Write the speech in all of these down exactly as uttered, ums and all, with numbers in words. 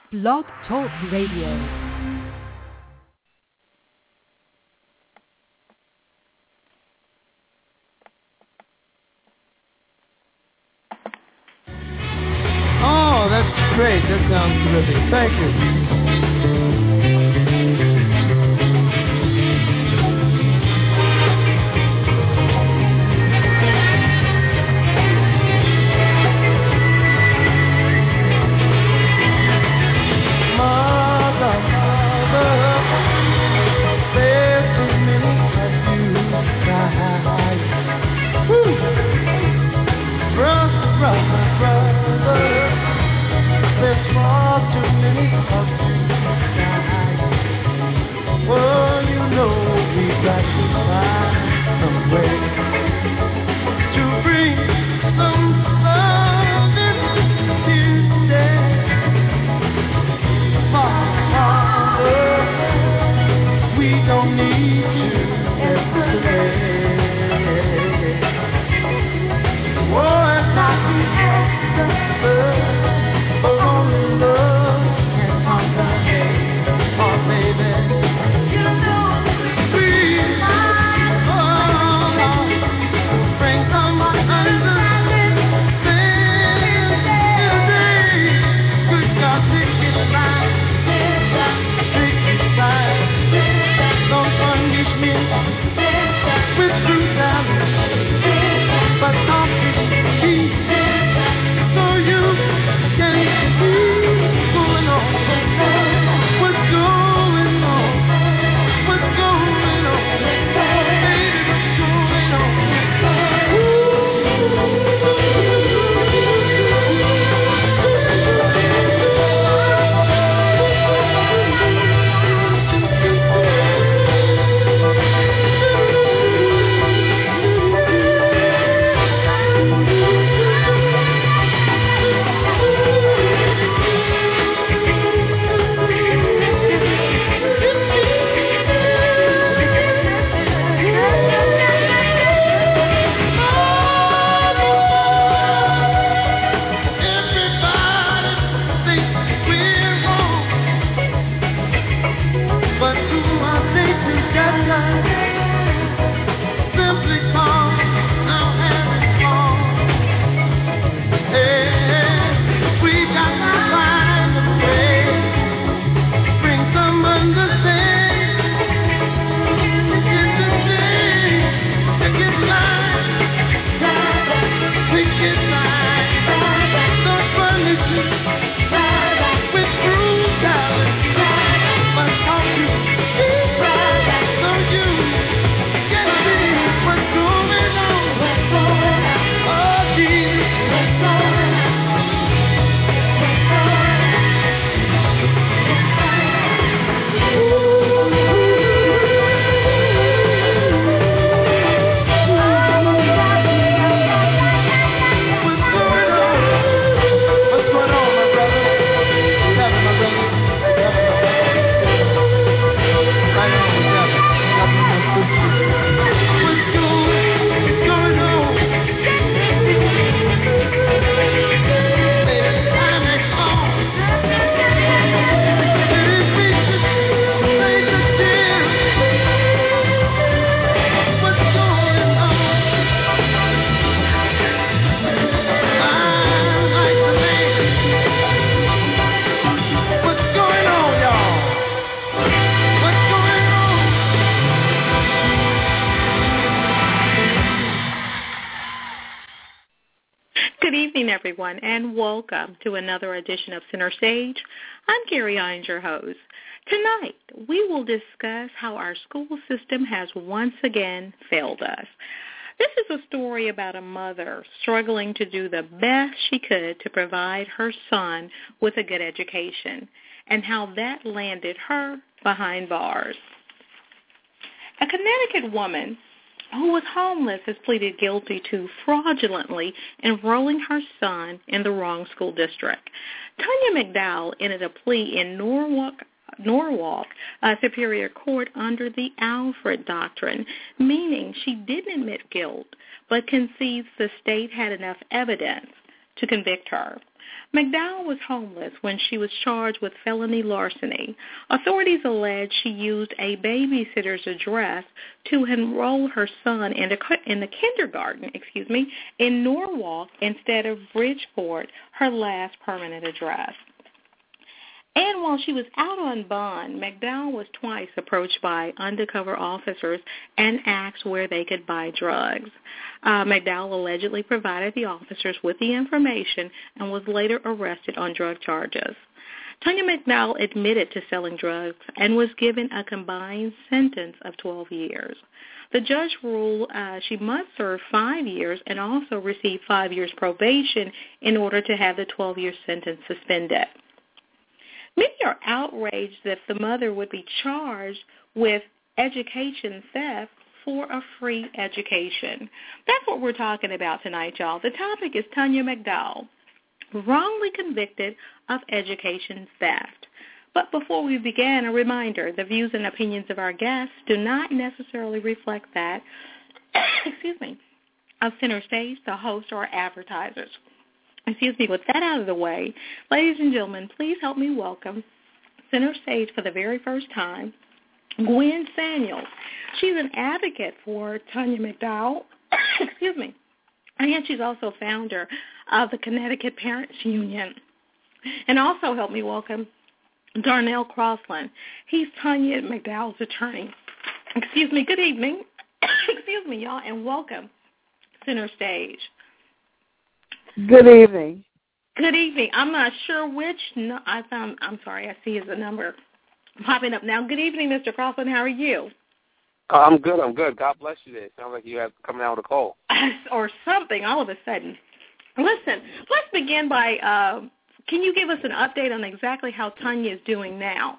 Blog Talk Radio. Oh, that's great. That sounds terrific. Thank you. Everyone, and welcome to another edition of Center Stage. I'm Carrie Hines, your host. Tonight, we will discuss how our school system has once again failed us. This is a story about a mother struggling to do the best she could to provide her son with a good education, and how that landed her behind bars. A Connecticut woman who was homeless has pleaded guilty to fraudulently enrolling her son in the wrong school district. Tanya McDowell entered a plea in Norwalk, Norwalk uh, Superior Court under the Alfred Doctrine, meaning she didn't admit guilt, but concedes the state had enough evidence to convict her. McDowell was homeless when she was charged with felony larceny. Authorities allege she used a babysitter's address to enroll her son in the, in the kindergarten, excuse me, in Norwalk instead of Bridgeport, her last permanent address. And while she was out on bond, McDowell was twice approached by undercover officers and asked where they could buy drugs. Uh, McDowell allegedly provided the officers with the information and was later arrested on drug charges. Tanya McDowell admitted to selling drugs and was given a combined sentence of twelve years. The judge ruled uh, she must serve five years and also receive five years probation in order to have the twelve-year sentence suspended. Many are outraged that the mother would be charged with education theft for a free education. That's what we're talking about tonight, y'all. The topic is Tanya McDowell, wrongly convicted of education theft. But before we begin, a reminder, the views and opinions of our guests do not necessarily reflect that, excuse me, of Center Stage, the host, or advertisers. Excuse me, with that out of the way, ladies and gentlemen, please help me welcome Center Stage for the very first time, Gwen Samuels. She's an advocate for Tanya McDowell, excuse me, and she's also founder of the Connecticut Parents Union. And also help me welcome Darnell Crossland. He's Tanya McDowell's attorney. Excuse me, good evening. Excuse me, y'all, and welcome, Center Stage. Good evening. Good evening. I'm not sure which. No, I found. I'm sorry. I see is a number popping up now. Good evening, Mister Crossland. How are you? Uh, I'm good. I'm good. God bless you. There. Sounds like you have coming out with a cold or something. All of a sudden. Listen. Let's begin by. Uh, can you give us an update on exactly how Tanya is doing now?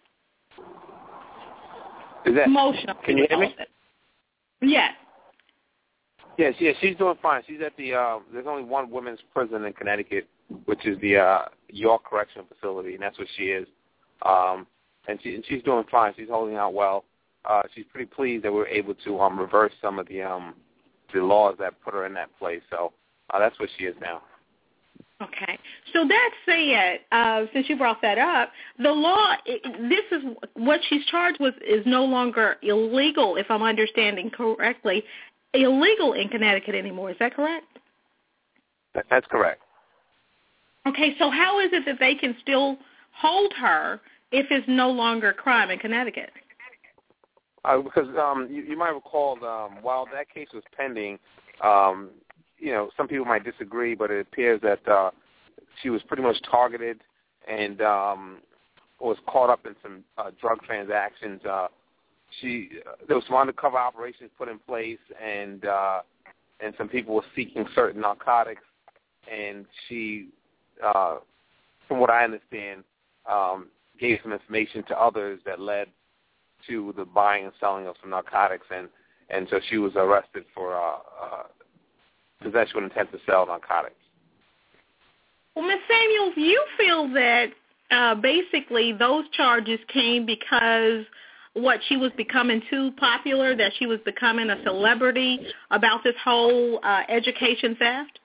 Is that emotional? Can you hear me? Yes. Yes, yes, she's doing fine. She's at the, uh, there's only one women's prison in Connecticut, which is the uh, York Correctional Facility, and that's where she is. Um, and, she, and she's doing fine. She's holding out well. Uh, she's pretty pleased that we were able to um, reverse some of the um, the laws that put her in that place. So uh, that's where she is now. Okay. So that said, uh, since you brought that up, the law, this is what she's charged with is no longer illegal, if I'm understanding correctly, illegal in Connecticut anymore. Is that correct? That's correct. Okay, so how is it that they can still hold her if it's no longer a crime in Connecticut? Uh, because um, you, you might recall um, while that case was pending, um, you know, some people might disagree, but it appears that uh, she was pretty much targeted and um, was caught up in some uh, drug transactions. Uh, She uh, there was some undercover operations put in place, and uh, and some people were seeking certain narcotics, and she, uh, from what I understand, um, gave some information to others that led to the buying and selling of some narcotics, and, and so she was arrested for uh, uh, possession with intent to sell narcotics. Well, Miz Samuels, you feel that uh, basically those charges came because what, she was becoming too popular, that she was becoming a celebrity about this whole uh, education theft?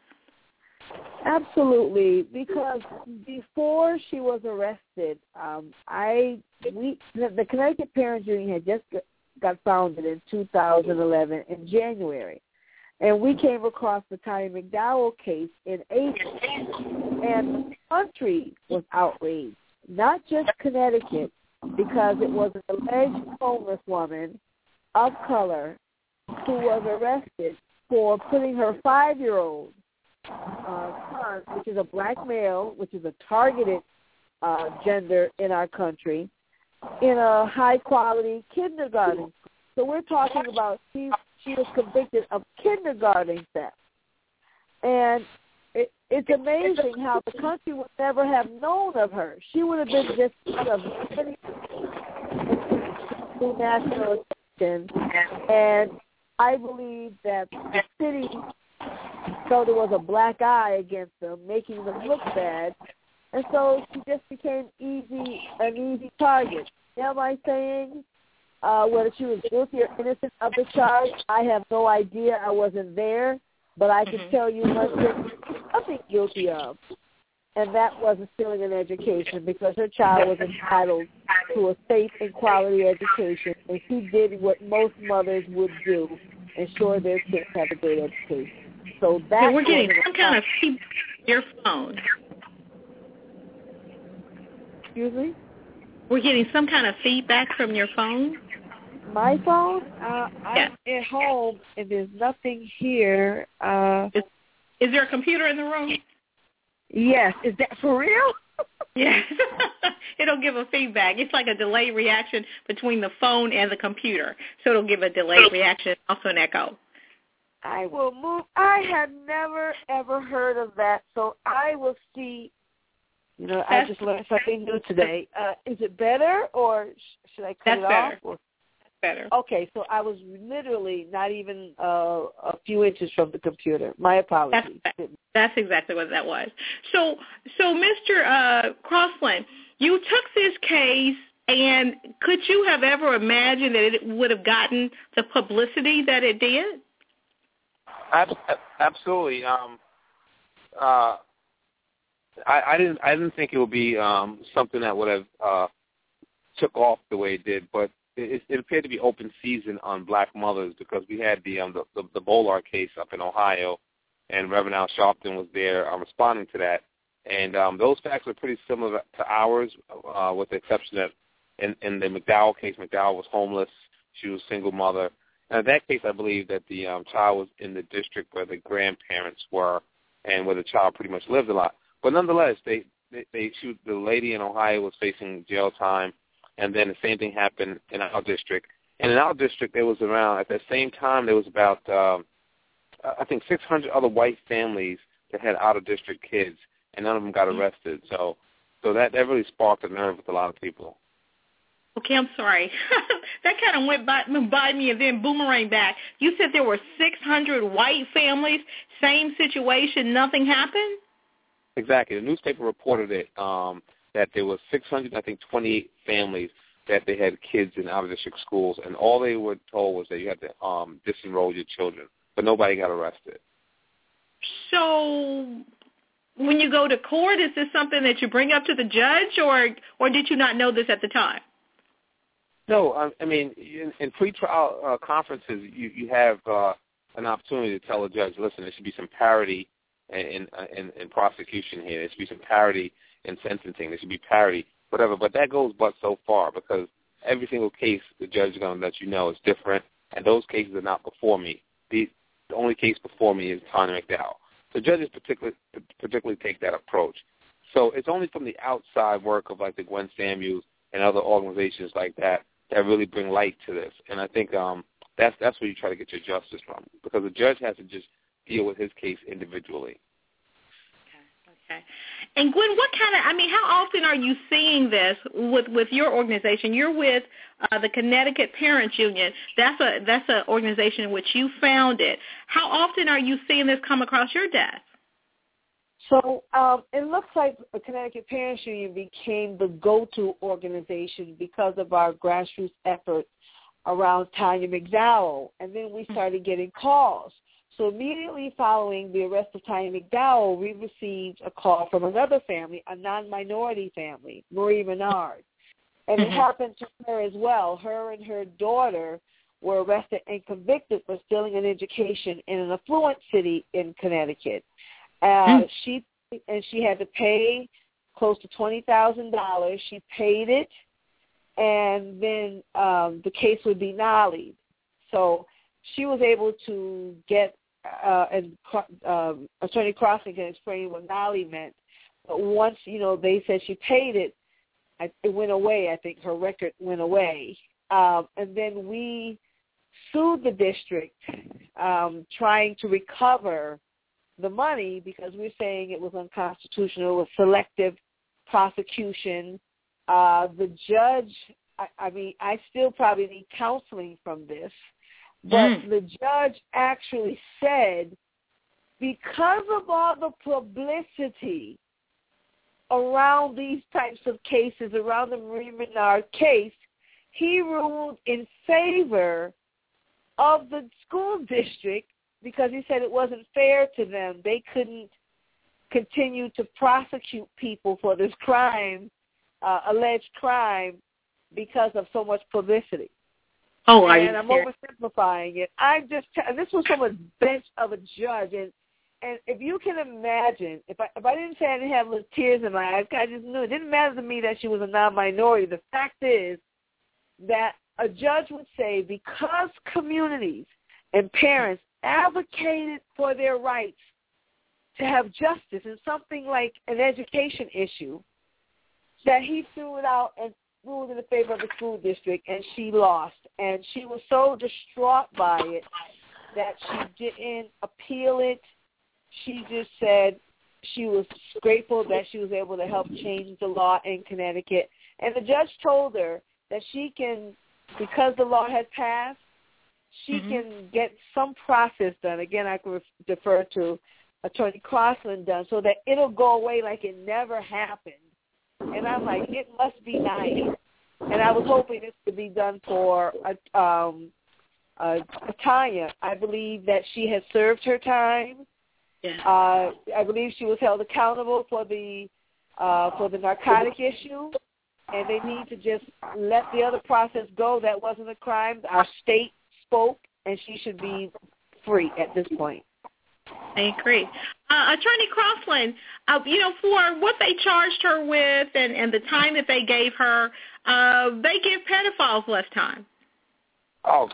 Absolutely, because before she was arrested, um, I we the, the Connecticut Parents Union had just got, got founded in two thousand eleven in January, and we came across the Tanya McDowell case in April, and the country was outraged, not just Connecticut, because it was an alleged homeless woman of color who was arrested for putting her five-year-old uh, son, which is a black male, which is a targeted uh, gender in our country, in a high-quality kindergarten. So we're talking about she, she was convicted of kindergarten theft. And it, it's amazing how the country would never have known of her. She would have been just one of many national attention. And I believe that the city felt there was a black eye against them, making them look bad. And so she just became easy, an easy target. Am I saying uh, whether she was guilty or innocent of the charge? I have no idea. I wasn't there. But I can mm-hmm. tell you much that she's nothing guilty of. and that wasn't stealing an education because her child was entitled to a safe and quality education, and she did what most mothers would do, ensure their kids have a great education. So that's so we're getting some kind of feedback on your phone. Excuse me? We're getting some kind of feedback from your phone? My phone? Uh, yeah. I'm at home, and there's nothing here. Uh, is, is there a computer in the room? Yes. Is that for real? Yes. It'll give a feedback. It's like a delayed reaction between the phone and the computer. So it'll give a delayed reaction, also an echo. I will move. I had never, ever heard of that, so I will see. You know, I just learned something new today. Uh, is it better, or sh- should I cut That's it better. off? Or? That's better. Okay, so I was literally not even uh, a few inches from the computer. My apologies. That's, that's exactly what that was. So, so Mister Uh, Crossland, you took this case, and could you have ever imagined that it would have gotten the publicity that it did? Absolutely. Um, uh, I, I didn't. I didn't think it would be um, something that would have uh, took off the way it did. But it, it appeared to be open season on black mothers because we had the um, the, the, the Bolar case up in Ohio, and Reverend Al Sharpton was there um, responding to that. And um, those facts are pretty similar to ours, uh, with the exception that in, in the McDowell case, McDowell was homeless. She was a single mother. And in that case, I believe that the um, child was in the district where the grandparents were and where the child pretty much lived a lot. But nonetheless, they, they, they shoot, the lady in Ohio was facing jail time, and then the same thing happened in our district. And in our district, there was around, at that same time, there was about, um, I think, six hundred other white families that had out-of-district kids, and none of them got arrested. So so that, that really sparked a nerve with a lot of people. Okay, I'm sorry. That kind of went by, by me and then boomerang back. You said there were six hundred white families, same situation, nothing happened? Exactly. The newspaper reported it, um, that there were six hundred, I think, twenty-eight families that they had kids in out-of-district schools, and all they were told was that you had to um, disenroll your children, but nobody got arrested. So when you go to court, is this something that you bring up to the judge, or or did you not know this at the time? No, I, I mean, in, in pretrial uh, conferences, you, you have uh, an opportunity to tell a judge, listen, there should be some parity in, in, in prosecution here. There should be some parity in sentencing. There should be parity, whatever. But that goes but so far because every single case the judge is going to let you know is different, and those cases are not before me. The, the only case before me is Tanya McDowell. So judges particularly, particularly take that approach. So it's only from the outside work of like the Gwen Samuels and other organizations like that that really bring light to this. And I think um, that's that's where you try to get your justice from, because the judge has to just deal with his case individually. Okay. Okay. And Gwen, what kind of, I mean, how often are you seeing this with, with your organization? You're with uh, the Connecticut Parents Union. That's a that's an organization in which you founded. How often are you seeing this come across your desk? So um, it looks like the Connecticut Parents Union became the go-to organization because of our grassroots efforts around Tanya McDowell, and then we started getting calls. So immediately following the arrest of Tanya McDowell, we received a call from another family, a non-minority family, Marie Menard. And it happened to her as well. Her and her daughter were arrested and convicted for stealing an education in an affluent city in Connecticut. Uh, she and she had to pay close to twenty thousand dollars. She paid it, and then um, the case would be nollied. So she was able to get, uh, and um, Attorney Crossing can explain what nollie meant. But once, you know, they said she paid it, it went away. I think her record went away. Um, and then we sued the district um, trying to recover the money because we're saying it was unconstitutional, it was selective prosecution. Uh, the judge, I, I mean, I still probably need counseling from this, but mm. the judge actually said because of all the publicity around these types of cases, around the Marie Menard case, he ruled in favor of the school district because he said it wasn't fair to them. They couldn't continue to prosecute people for this crime, uh, alleged crime, because of so much publicity. Oh, I and I'm oversimplifying it. I just this was from a bench of a judge, and and if you can imagine, if I if I didn't say I didn't have little tears in my eyes, I just knew it didn't matter to me that she was a non-minority. The fact is that a judge would say because communities and parents advocated for their rights to have justice in something like an education issue, that he threw it out and ruled in the favor of the school district, and she lost. And she was so distraught by it that she didn't appeal it. She just said she was grateful that she was able to help change the law in Connecticut. And the judge told her that she can, because the law has passed, she mm-hmm. can get some process done. Again, I can defer to Attorney Crossland done, so that it'll go away like it never happened. And I'm like, it must be nice. And I was hoping this could be done for uh, um, uh, Tanya. I believe that she has served her time. Yeah. Uh, I believe she was held accountable for the uh, for the narcotic issue, and they need to just let the other process go. That wasn't a crime. Our state spoke, and she should be free at this point. I agree. Uh, Attorney Crossland, uh, you know, for what they charged her with and, and the time that they gave her, uh, they give pedophiles less time. Oh,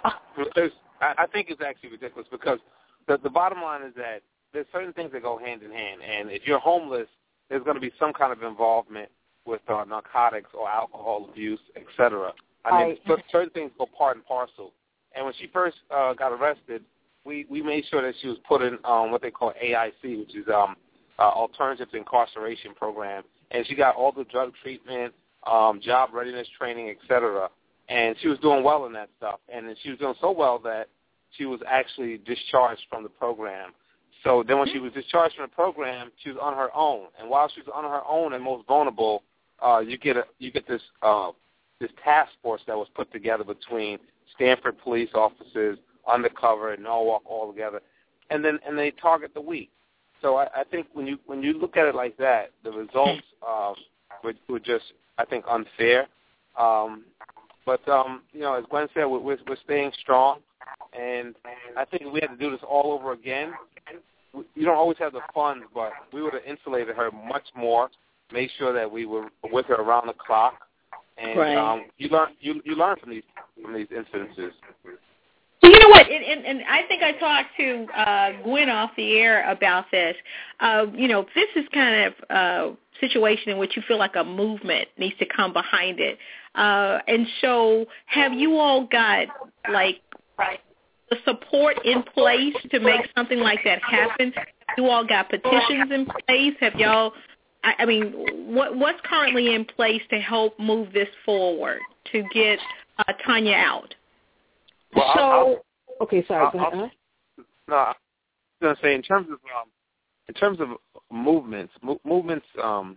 I, I think it's actually ridiculous because the, the bottom line is that there's certain things that go hand in hand, and if you're homeless, there's going to be some kind of involvement with uh, narcotics or alcohol abuse, et cetera. I mean, right. certain things go part and parcel. And when she first uh, got arrested, we, we made sure that she was put in um, what they call A I C, which is um, uh, Alternative to Incarceration Program, and she got all the drug treatment, um, job readiness training, et cetera. And she was doing well in that stuff, and she was doing so well that she was actually discharged from the program. So then when she was discharged from the program, she was on her own. And while she was on her own and most vulnerable, uh, you get a, you get this uh, this task force that was put together between Stanford police officers, undercover, and Norwalk all together, and then and they target the weak. So I, I think when you when you look at it like that, the results uh, were, were just, I think, unfair. Um, but um, you know, as Gwen said, we're, we're staying strong, and I think if we had to do this all over again, you don't always have the funds, but we would have insulated her much more, made sure that we were with her around the clock, and right. um, you learn you you learn from these from these incidences. You know what, and, and, and I think I talked to uh, Gwen off the air about this. Uh, you know, this is kind of a situation in which you feel like a movement needs to come behind it. Uh, and so have you all got, like, the support in place to make something like that happen? Have you all got petitions in place? Have y'all, I, I mean, what, what's currently in place to help move this forward, to get uh, Tanya out? Well, so, I'll, I'll, okay, sorry. I'll, go ahead. I'll, no, I was going to say in terms of um, in terms of movements, mo- movements um,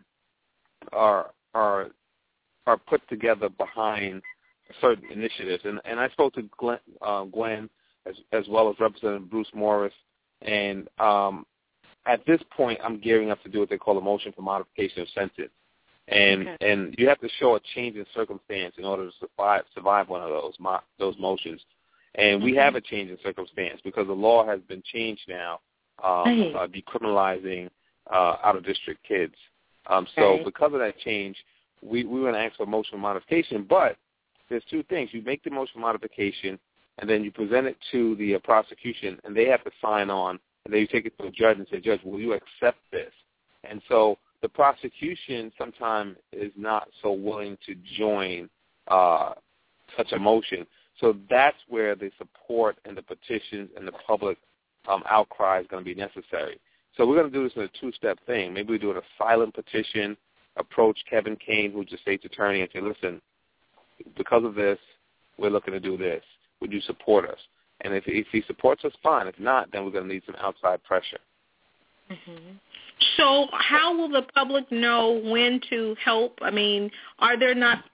are are are put together behind certain initiatives, and and I spoke to Glenn, uh, Gwen as as well as Representative Bruce Morris, and um, at this point, I'm gearing up to do what they call a motion for modification of sentence. And okay. and you have to show a change in circumstance in order to survive, survive one of those mo- those motions. And mm-hmm. we have a change in circumstance because the law has been changed now, um, right. uh, decriminalizing uh, out-of-district kids. Um, so right. because of that change, we, we want to ask for a motion of modification. But there's two things. You make the motion of modification, and then you present it to the uh, prosecution, and they have to sign on. And then you take it to a judge and say, Judge, will you accept this? And so the prosecution sometimes is not so willing to join uh, such a motion. So that's where the support and the petitions and the public um, outcry is going to be necessary. So we're going to do this in a two-step thing. Maybe we do a silent petition, approach Kevin Kane, who's the state's attorney, and say, listen, because of this, we're looking to do this. Would you support us? And if, if he supports us, fine. If not, then we're going to need some outside pressure. Mm-hmm. So how will the public know when to help? I mean, are there not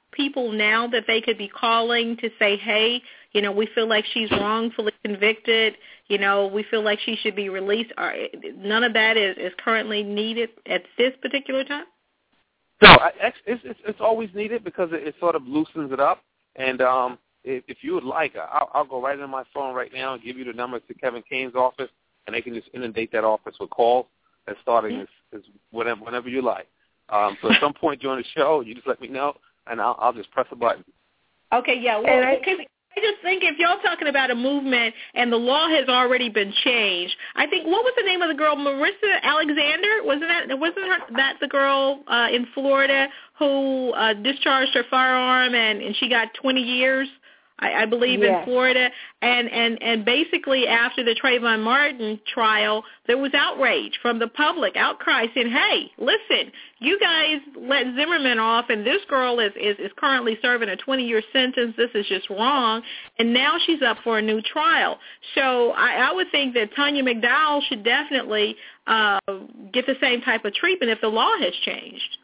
people now that they could be calling to say, hey, you know, we feel like she's wrongfully convicted, you know, we feel like she should be released? Or none of that is, is currently needed at this particular time? No, I, it's, it's, it's always needed because it, it sort of loosens it up. And um, if, if you would like, I'll, I'll go right in my phone right now and give you the number to Kevin Kane's office, and they can just inundate that office with calls. And starting mm-hmm. is, is whenever, whenever you like. Um, so at some point during the show, you just let me know, and I'll, I'll just press a button. Okay, yeah. Well, I, because I just think if y'all talking about a movement and the law has already been changed, I think, what was the name of the girl? Marissa Alexander? Wasn't that wasn't her, that the girl uh, in Florida who uh, discharged her firearm and, and she got twenty years? I, I believe yes. in Florida, and, and, and basically after the Trayvon Martin trial, there was outrage from the public, outcry saying, hey, listen, you guys let Zimmerman off, and this girl is, is, is currently serving a twenty-year sentence. This is just wrong, and now she's up for a new trial. So I, I would think that Tanya McDowell should definitely uh, get the same type of treatment if the law has changed.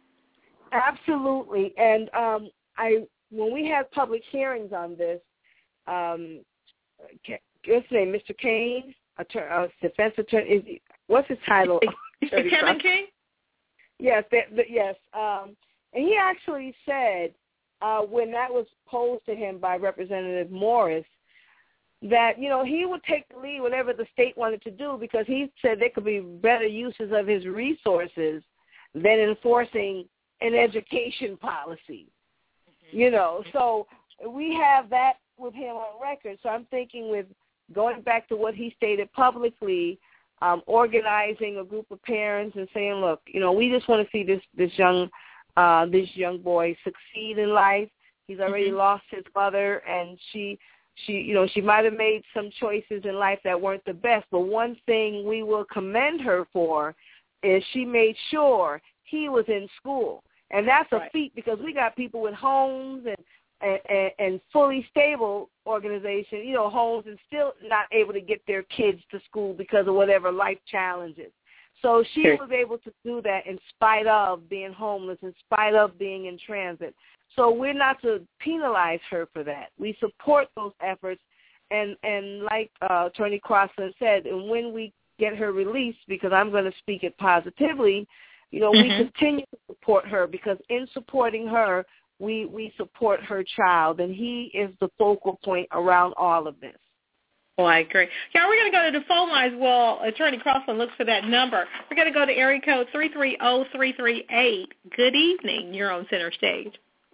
Absolutely, and um, I... when we had public hearings on this, um, what's his name, Mister Kane, attorney, uh, defense attorney, is he, what's his title? Kevin Kane? Yes, that, that, yes. Um, and he actually said uh, when that was posed to him by Representative Morris that, you know, he would take the lead whatever the state wanted to do because he said there could be better uses of his resources than enforcing an education policy. You know, so we have that with him on record. So I'm thinking with going back to what he stated publicly, um, organizing a group of parents and saying, look, you know, we just want to see this this young uh, this young boy succeed in life. He's already mm-hmm. lost his mother, and she she you know she might have made some choices in life that weren't the best. But one thing we will commend her for is she made sure he was in school. And that's a right. feat because we got people with homes and, and and fully stable organization, you know, homes and still not able to get their kids to school because of whatever life challenges. So she sure. was able to do that in spite of being homeless, in spite of being in transit. So we're not to penalize her for that. We support those efforts. And, and like uh, Attorney Crossland said, and when we get her released, because I'm going to speak it positively, you know, mm-hmm. we continue to support her because in supporting her, we, we support her child, and he is the focal point around all of this. Well, I agree. Yeah, we're going to go to the phone lines while Attorney Crossland looks for that number. We're going to go to area code three three zero, three three eight. Good evening. You're on Center Stage.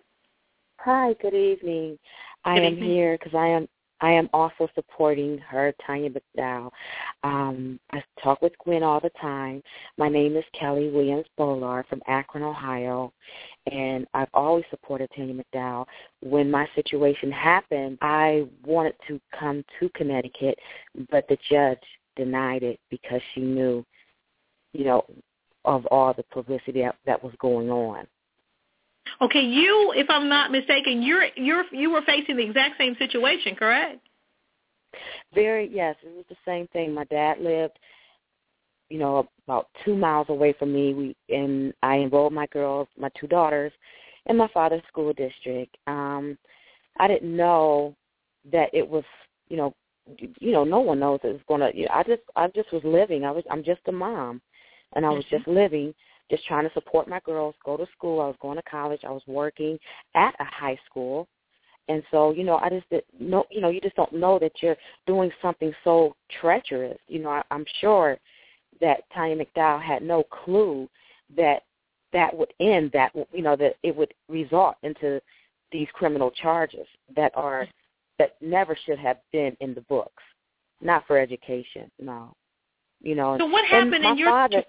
Hi, good evening. I good am evening. here because I am I am also supporting her, Tanya McDowell. Um, I talk with Gwen all the time. My name is Kelly Williams-Bollard from Akron, Ohio, and I've always supported Tanya McDowell. When my situation happened, I wanted to come to Connecticut, but the judge denied it because she knew, you know, of all the publicity that, that was going on. Okay, you, if I'm not mistaken, you're you're you were facing the exact same situation, correct? Very, yes, it was the same thing. My dad lived, you know, about two miles away from me. We and I enrolled my girls, my two daughters, in my father's school district. Um, I didn't know that it was, you know, you know, no one knows that it's gonna. You know, I just, I just was living. I was, I'm just a mom, and I was mm-hmm. just living. Just trying to support my girls, go to school. I was going to college. I was working at a high school. And so, you know, I just didn't know, you know, you just don't know that you're doing something so treacherous. You know, I, I'm sure that Tanya McDowell had no clue that that would end, that, you know, that it would result into these criminal charges that are, that never should have been in the books. Not for education, no. You know, so what happened in your father,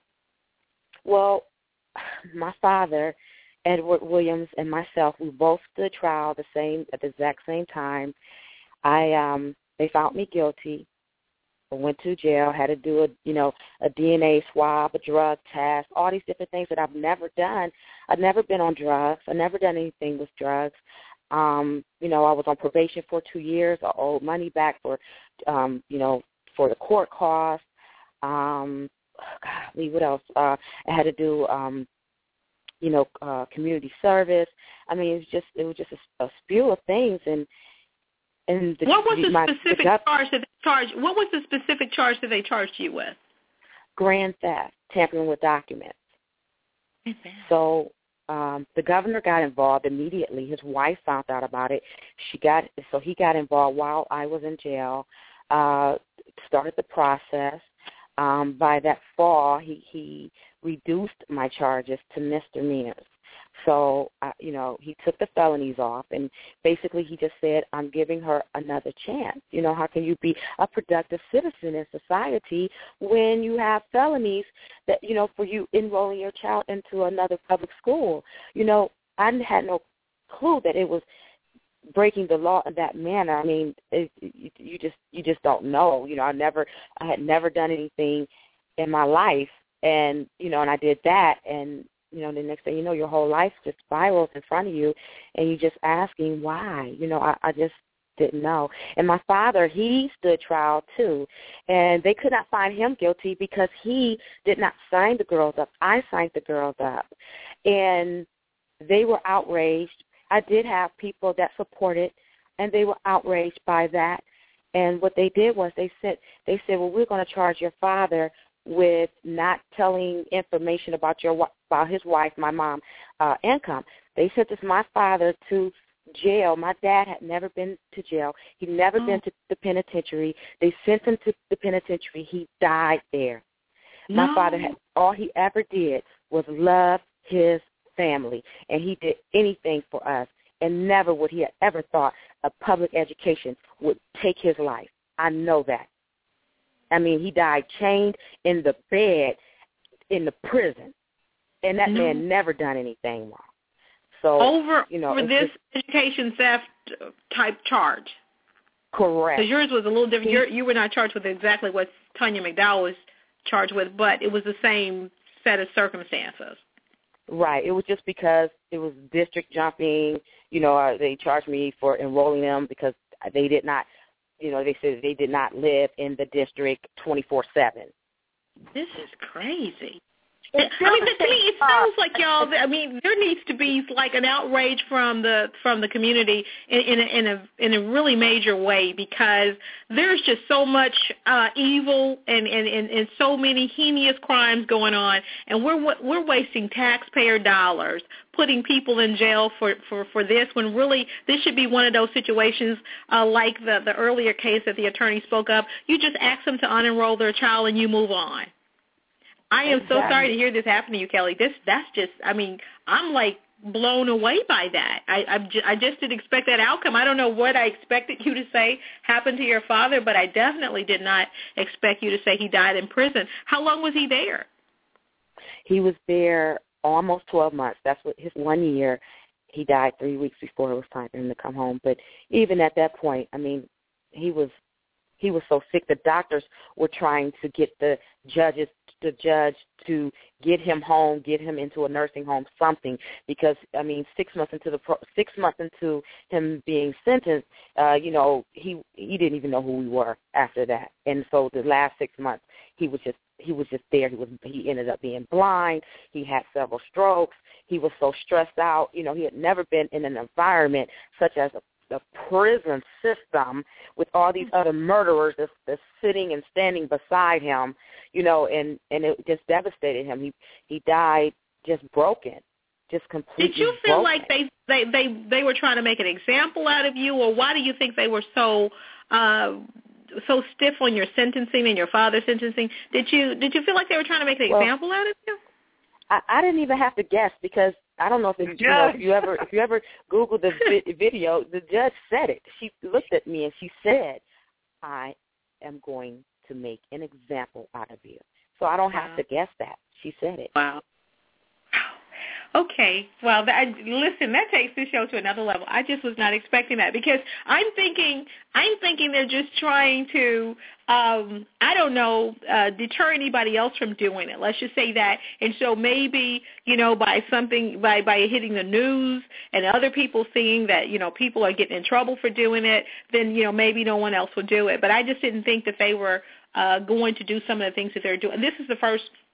Well, my father, Edward Williams, and myself, we both stood trial the same at the exact same time. I um, they found me guilty. I went to jail, had to do a you know a D N A swab, a drug test, all these different things that I've never done. I've never been on drugs. I've never done anything with drugs. Um, you know, I was on probation for two years. I owed money back for um, you know for the court costs. Um, God, what else? Uh, I had to do um, you know, uh, community service. I mean, it was just it was just a, a spew of things. And and the, what was the my, specific the gov- charge that they charged? What was the specific charge that they charged you with? Grand theft, tampering with documents. So um, the governor got involved immediately. His wife found out about it. She got so he got involved while I was in jail. Uh, started the process. Um, by that fall, he, he reduced my charges to misdemeanors. So, uh, you know, he took the felonies off, and basically he just said, I'm giving her another chance. You know, how can you be a productive citizen in society when you have felonies that, you know, for you enrolling your child into another public school? You know, I had no clue that it was breaking the law in that manner. I mean, it, you, you just you just don't know. You know, I never, I had never done anything in my life, and you know, and I did that, and you know, the next thing you know, your whole life just spirals in front of you, and you're just asking why. You know, I, I just didn't know. And my father, he stood trial too, and they could not find him guilty because he did not sign the girls up. I signed the girls up, and they were outraged. I did have people that supported, and they were outraged by that. And what they did was they said, they said, well, we're going to charge your father with not telling information about your about his wife, my mom, uh, income. They sentenced my father to jail. My dad had never been to jail. He'd never oh. been to the penitentiary. They sent him to the penitentiary. He died there. No. My father had all he ever did was love his family, and he did anything for us, and never would he have ever thought a public education would take his life. I know that. I mean, he died chained in the bed in the prison, and that no. man never done anything wrong. So over you know, over this just, education theft type charge. Correct. Because yours was a little different. You're, you were not charged with exactly what Tanya McDowell was charged with, but it was the same set of circumstances. Right. It was just because it was district jumping. You know, they charged me for enrolling them because they did not, you know, they said they did not live in the district twenty-four seven. This is crazy. I mean, to me, it sounds like y'all. I mean, there needs to be like an outrage from the from the community in, in a in a in a really major way, because there's just so much uh, evil and, and, and, and so many heinous crimes going on, and we're we're wasting taxpayer dollars putting people in jail for, for, for this, when really this should be one of those situations uh, like the the earlier case that the attorney spoke of. You just ask them to unenroll their child and you move on. I am so sorry to hear this happen to you, Kelly. This, that's just, I mean, I'm like blown away by that. I, I, just, I just didn't expect that outcome. I don't know what I expected you to say happened to your father, but I definitely did not expect you to say he died in prison. How long was he there? He was there almost twelve months. That's what his one year. He died three weeks before it was time for him to come home. But even at that point, I mean, he was he was so sick. The doctors were trying to get the judges the judge to get him home, get him into a nursing home, something, because I mean, six months into the pro, six months into him being sentenced, uh, you know, he he didn't even know who we were after that, and so the last six months he was just he was just there. He was he ended up being blind. He had several strokes. He was so stressed out. You know, he had never been in an environment such as a the prison system with all these other murderers that's, that's sitting and standing beside him, you know, and, and it just devastated him. He he died just broken, just completely Did you feel broken. like they, they, they, they were trying to make an example out of you, or why do you think they were so uh, so stiff on your sentencing and your father's sentencing? Did you did you feel like they were trying to make an well, example out of you? I, I didn't even have to guess, because I don't know if it, you know, if you ever if you ever Google the vi- video, the judge said it. She looked at me and she said, "I am going to make an example out of you." So I don't have wow. to guess that. She said it. Wow. Okay. Well, that, listen, that takes this show to another level. I just was not expecting that, because I'm thinking I'm thinking they're just trying to, um, I don't know, uh, deter anybody else from doing it. Let's just say that. And so maybe, you know, by something, by, by hitting the news and other people seeing that, you know, people are getting in trouble for doing it, then, you know, maybe no one else will do it. But I just didn't think that they were uh, going to do some of the things that they're doing. This is the first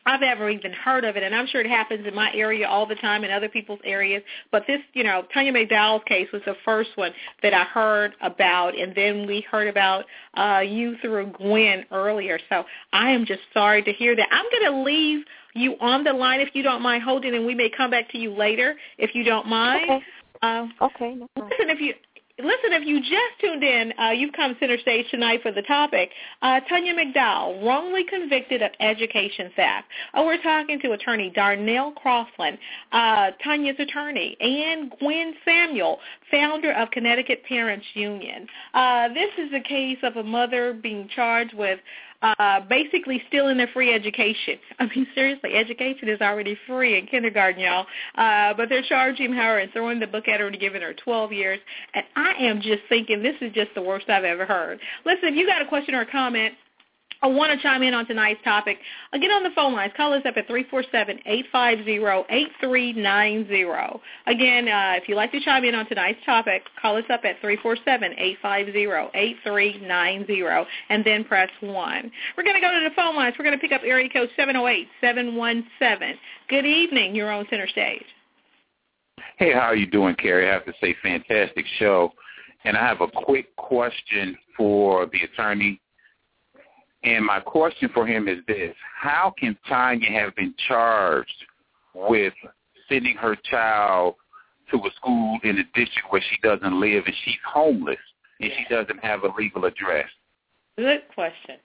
I've ever even heard of it, and I'm sure it happens in my area all the time in other people's areas. But this, you know, Tanya McDowell's case was the first one that I heard about, and then we heard about uh, you through Gwen earlier. So I am just sorry to hear that. I'm going to leave you on the line if you don't mind holding, and we may come back to you later if you don't mind. Okay. Uh, okay. No problem. listen, if you listen, if you just tuned in, uh, you've come center stage tonight for the topic. Uh, Tanya McDowell, wrongly convicted of education theft. Oh, we're talking to attorney Darnell Crossland, uh, Tanya's attorney, and Gwen Samuel, founder of Connecticut Parents Union. Uh, this is a case of a mother being charged with Uh, basically stealing their free education. I mean, seriously, education is already free in kindergarten, y'all. Uh, but they're charging her and throwing the book at her and giving her twelve years. And I am just thinking this is just the worst I've ever heard. Listen, if you got a question or a comment, I want to chime in on tonight's topic, uh, get on the phone lines. Call us up at three four seven, eight five zero, eight three nine zero. Again, uh, if you'd like to chime in on tonight's topic, call us up at three four seven, eight five zero, eight three nine zero, and then press one. We're going to go to the phone lines. We're going to pick up area code seven oh eight, seven one seven. Good evening. You're on center stage. Hey, how are you doing, Carrie? I have to say, fantastic show. And I have a quick question for the attorney. And my question for him is this: how can Tanya have been charged with sending her child to a school in a district where she doesn't live and she's homeless and she doesn't have a legal address? Good question.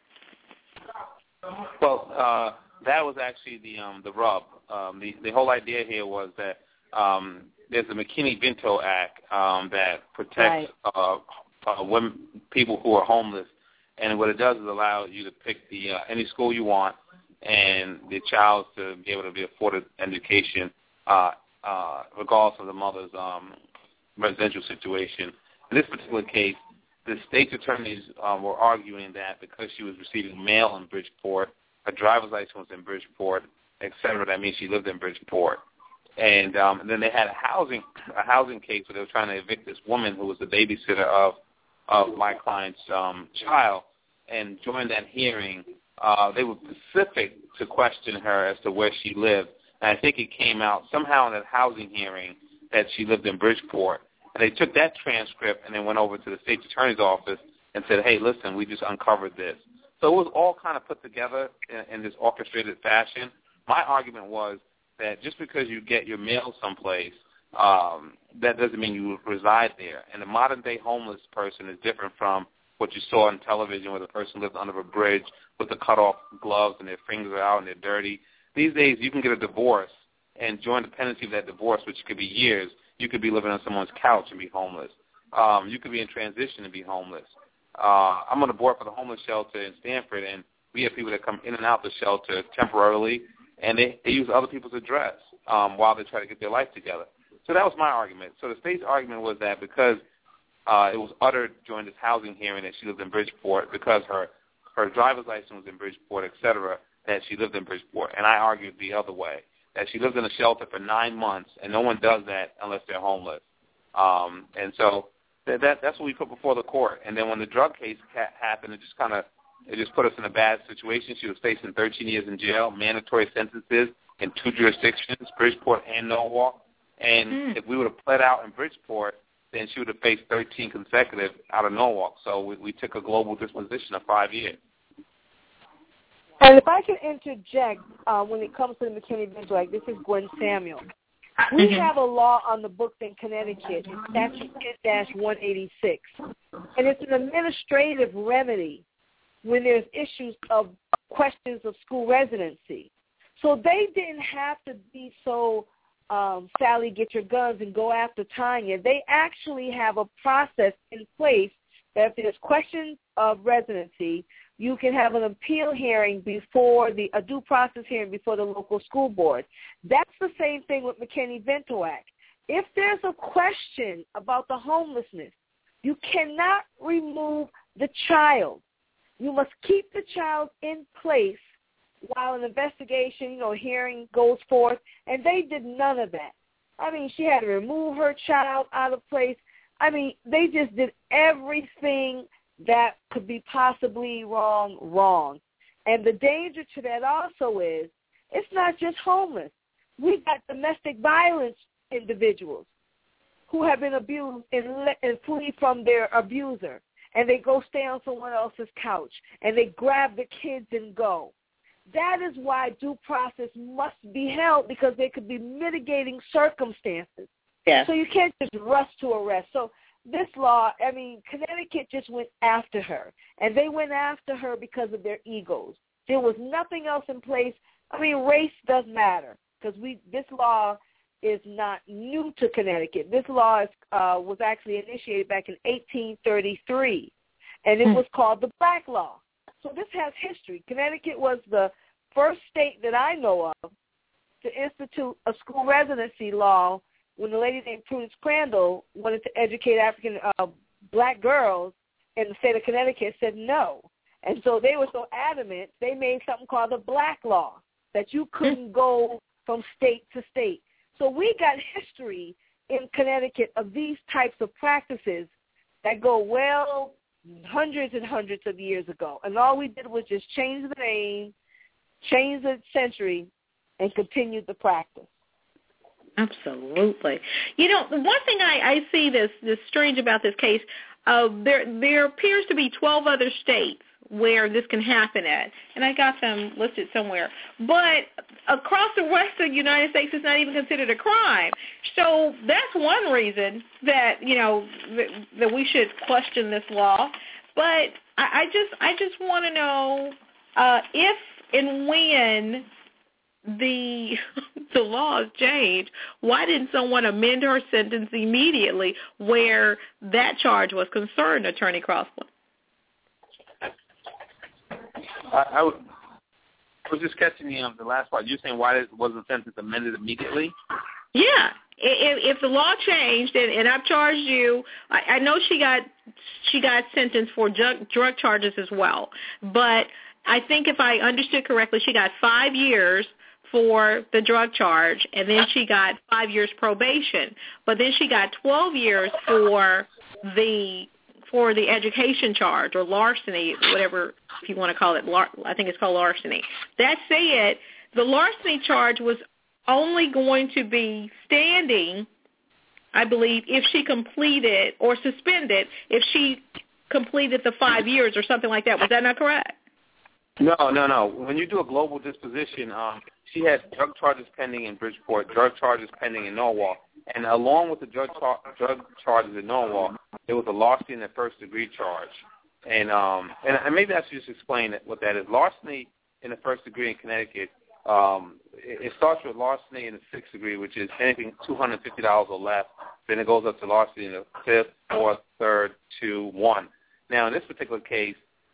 Well, uh, that was actually the um, the rub. Um, the, the whole idea here was that um, there's the McKinney-Vento Act um, that protects right. uh, uh, women, people who are homeless. And what it does is allow you to pick the uh, any school you want, and the child to be able to be afforded education, uh, uh, regardless of the mother's um, residential situation. In this particular case, the state's attorneys um, were arguing that because she was receiving mail in Bridgeport, her driver's license was in Bridgeport, et cetera, that means she lived in Bridgeport. And, um, and then they had a housing a housing case where they were trying to evict this woman who was the babysitter of of my client's um, child. And during that hearing, uh, they were specific to question her as to where she lived. And I think it came out somehow in that housing hearing that she lived in Bridgeport. And they took that transcript and then went over to the state's attorney's office and said, hey, listen, we just uncovered this. So it was all kind of put together in, in this orchestrated fashion. My argument was that just because you get your mail someplace, um, that doesn't mean you reside there. And the modern-day homeless person is different from what you saw on television where the person lived under a bridge with the cut-off gloves and their fingers are out and they're dirty. These days you can get a divorce and join the pendency of that divorce, which could be years. You could be living on someone's couch and be homeless. Um, you could be in transition and be homeless. Uh, I'm on the board for the homeless shelter in Stanford, and we have people that come in and out the shelter temporarily, and they, they use other people's address um, while they try to get their life together. So that was my argument. So the state's argument was that because Uh, it was uttered during this housing hearing that she lived in Bridgeport because her her driver's license was in Bridgeport, et cetera, that she lived in Bridgeport. And I argued the other way, that she lived in a shelter for nine months, and no one does that unless they're homeless. Um, and so that, that that's what we put before the court. And then when the drug case ca- happened, it just kind of it just put us in a bad situation. She was facing thirteen years in jail, mandatory sentences in two jurisdictions, Bridgeport and Norwalk. And mm. if we would have pled out in Bridgeport, then she would have faced thirteen consecutive out of Norwalk. So we, we took a global disposition of five years. And if I can interject, uh, when it comes to the McKinney-Vento Act, this is Gwen Samuel. We mm-hmm. have a law on the books in Connecticut, it's Statute ten one eighty-six, and it's an administrative remedy when there's issues of questions of school residency. So they didn't have to be so Um, Sally, get your guns and go after Tanya. They actually have a process in place that if there's questions of residency, you can have an appeal hearing before the, a due process hearing before the local school board. That's the same thing with McKinney-Vento Act. If there's a question about the homelessness, you cannot remove the child. You must keep the child in place while an investigation, you know, hearing goes forth, and they did none of that. I mean, she had to remove her child out of place. I mean, they just did everything that could be possibly wrong, wrong. And the danger to that also is It's not just homeless. We've got domestic violence individuals who have been abused and, le- and flee from their abuser, and they go stay on someone else's couch, and they grab the kids and go. That is why due process must be held, because there could be mitigating circumstances. Yeah. So you can't just rush to arrest. So this law, I mean, Connecticut just went after her, and they went after her because of their egos. There was nothing else in place. I mean, race does matter, because we this law is not new to Connecticut. This law is, uh, was actually initiated back in eighteen thirty-three, and it was called the Black Law. So this has history. Connecticut was the first state that I know of to institute a school residency law when a lady named Prudence Crandall wanted to educate African uh, black girls in the state of Connecticut, said no. And so they were so adamant, they made something called the Black Law, that you couldn't go from state to state. So we got history in Connecticut of these types of practices that go well hundreds and hundreds of years ago. And all we did was just change the name, change the century, and continue the practice. Absolutely. You know, the one thing I, I see this, this strange about this case, uh, there there appears to be twelve other states where this can happen at, and I got them listed somewhere. But across the rest of the United States, it's not even considered a crime. So that's one reason that, you know, that, that we should question this law. But I, I just I just want to know uh, if and when the the laws changed, why didn't someone amend her sentence immediately where that charge was concerned, Attorney Crossland? I, I, was, I was just catching the, um, the last part. You're saying why it wasn't the sentence amended immediately? Yeah. If, if the law changed and, and I've charged you, I, I know she got she got sentenced for drug, drug charges as well, but I think if I understood correctly, she got five years for the drug charge, and then she got five years probation. But then she got twelve years for the for the education charge or larceny, whatever if you want to call it. Lar- I think it's called larceny. That said, the larceny charge was only going to be standing, I believe, if she completed or suspended if she completed the five years or something like that. Was that not correct? No, no, no. When you do a global disposition, um, she had drug charges pending in Bridgeport, drug charges pending in Norwalk, and along with the drug, char- drug charges in Norwalk, there was a larceny in the first-degree charge. And, um, and and maybe I should just explain what that is. Larceny in the first degree in Connecticut, um, it, it starts with larceny in the sixth degree, which is anything two hundred fifty dollars or less. Then it goes up to larceny in the fifth, fourth, third, two, one. Now, in this particular case,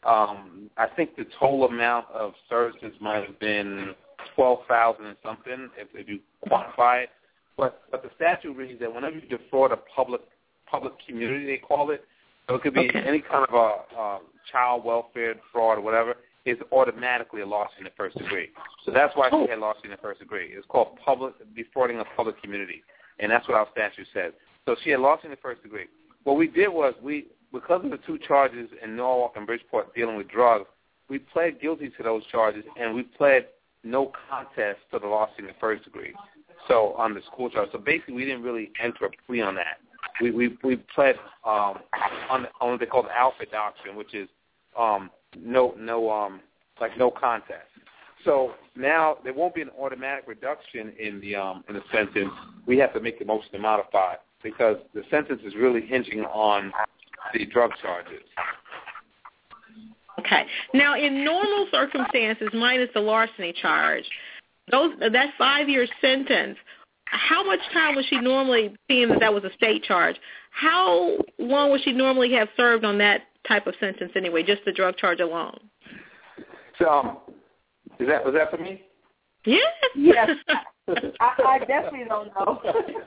Um, I think the total amount of services might have been twelve thousand and something, if, if you quantify it. But but the statute reads that whenever you defraud a public public community, they call it, so it could be okay. any kind of a, a child welfare fraud or whatever, is automatically a loss in the first degree. So that's why she had loss in the first degree. It's called public defrauding a public community, and that's what our statute says. So she had loss in the first degree. What we did was we. Because of the two charges in Norwalk and Bridgeport dealing with drugs, we pled guilty to those charges, and we pled no contest to the loss in the first degree. So on the school charge. So basically, we didn't really enter a plea on that. We we, we pled um, on, on what they call the Alfred doctrine, which is um, no no um, like no contest. So now there won't be an automatic reduction in the um, in the sentence. We have to make the motion to modify because the sentence is really hinging on the drug charges. Okay. Now, in normal circumstances, minus the larceny charge, those that five-year sentence, how much time would she normally, seeing that that was a state charge, how long would she normally have served on that type of sentence anyway, just the drug charge alone? So, um, is that was that for me? Yes. Yes. I, I definitely don't know.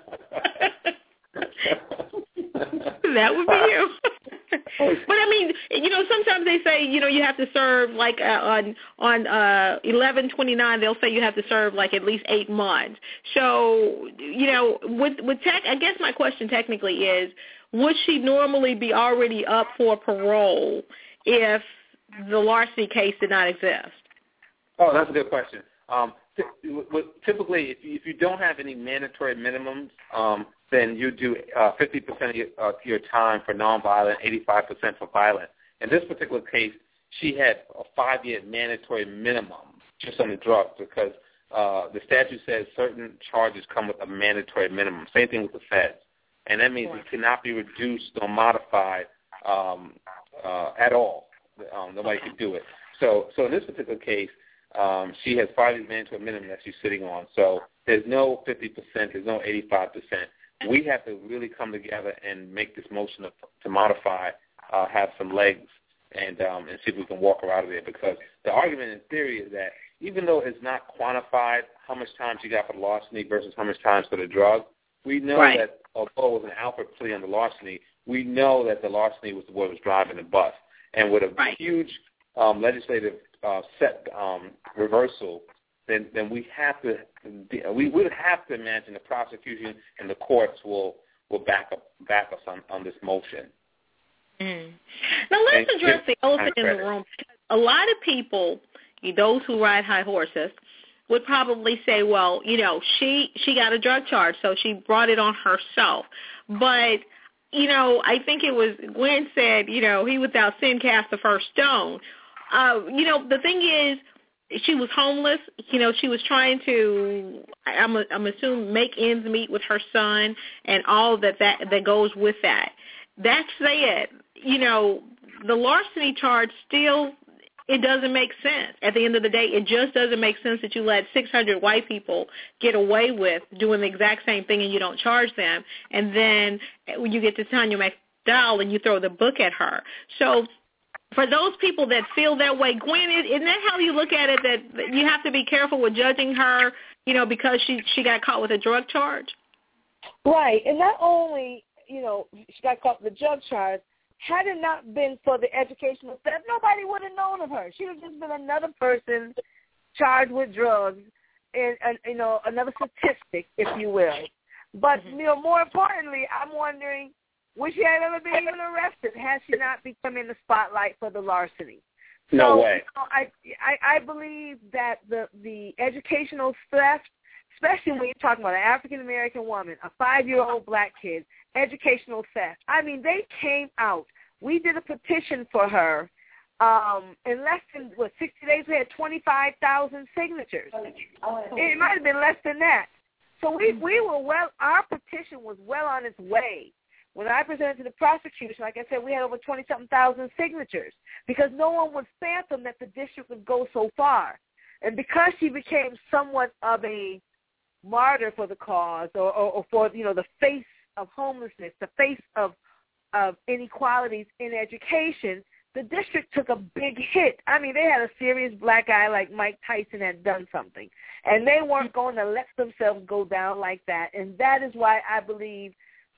That would be you. But I mean, you know, sometimes they say, you know, you have to serve like uh, on on uh, eleven twenty-nine. They'll say you have to serve like at least eight months. So, you know, with with tech, I guess my question technically is, would she normally be already up for parole if the larceny case did not exist? Oh, that's a good question. Um, typically, if you, if you don't have any mandatory minimums, um, then you do uh, fifty percent of your, uh, your time for nonviolent, eighty-five percent for violent. In this particular case, she had a five-year mandatory minimum just on the drugs because uh, the statute says certain charges come with a mandatory minimum. Same thing with the feds. And that means it cannot be reduced or modified um, uh, at all. Um, nobody could do it. So so in this particular case, um, she has five years mandatory minimum that she's sitting on. So there's no fifty percent, there's no eighty-five percent. We have to really come together and make this motion to, to modify, uh, have some legs, and um, and see if we can walk her out of there. Because the argument in theory is that even though it's not quantified how much time she got for the larceny versus how much time for the drug, we know right. that although it was an Alford plea on the larceny, we know that the larceny was the boy who was driving the bus. And with a right. huge um, legislative uh, set um, reversal, then then we have to we would have to imagine the prosecution and the courts will will back up back us on, on this motion. Mm. Now let's and address the elephant in the room. A lot of people, those who ride high horses, would probably say, well, you know, she she got a drug charge, so she brought it on herself. But, you know, I think it was Gwen said, you know, he without sin cast the first stone. Uh, you know, the thing is, she was homeless. You know, she was trying to, I'm, I'm assuming, make ends meet with her son and all that, that, that goes with that. That said, you know, the larceny charge still, it doesn't make sense. At the end of the day, it just doesn't make sense that you let six hundred white people get away with doing the exact same thing and you don't charge them. And then when you get to Tanya McDowell and you throw the book at her. So for those people that feel that way, Gwen, isn't that how you look at it, that you have to be careful with judging her, you know, because she, she got caught with a drug charge? Right. And not only, you know, she got caught with a drug charge, had it not been for the educational theft, nobody would have known of her. She would have just been another person charged with drugs, and, and you know, another statistic, if you will. But mm-hmm. you know, more importantly, I'm wondering, would she have ever been even arrested had she not become in the spotlight for the larceny? No so, way. You know, I, I I believe that the the educational theft, especially when you're talking about an African American woman, a five-year-old black kid, educational theft. I mean, they came out. We did a petition for her. Um, in less than, what, sixty days, we had twenty-five thousand signatures. It might have been less than that. So we, we were well, our petition was well on its way. When I presented to the prosecution, like I said, we had over twenty-something thousand signatures because no one would fathom that the district would go so far. And because she became somewhat of a martyr for the cause, or, or, or for, you know, the face of homelessness, the face of of inequalities in education, the district took a big hit. I mean, they had a serious black guy like Mike Tyson had done something, and they weren't going to let themselves go down like that. And that is why I believe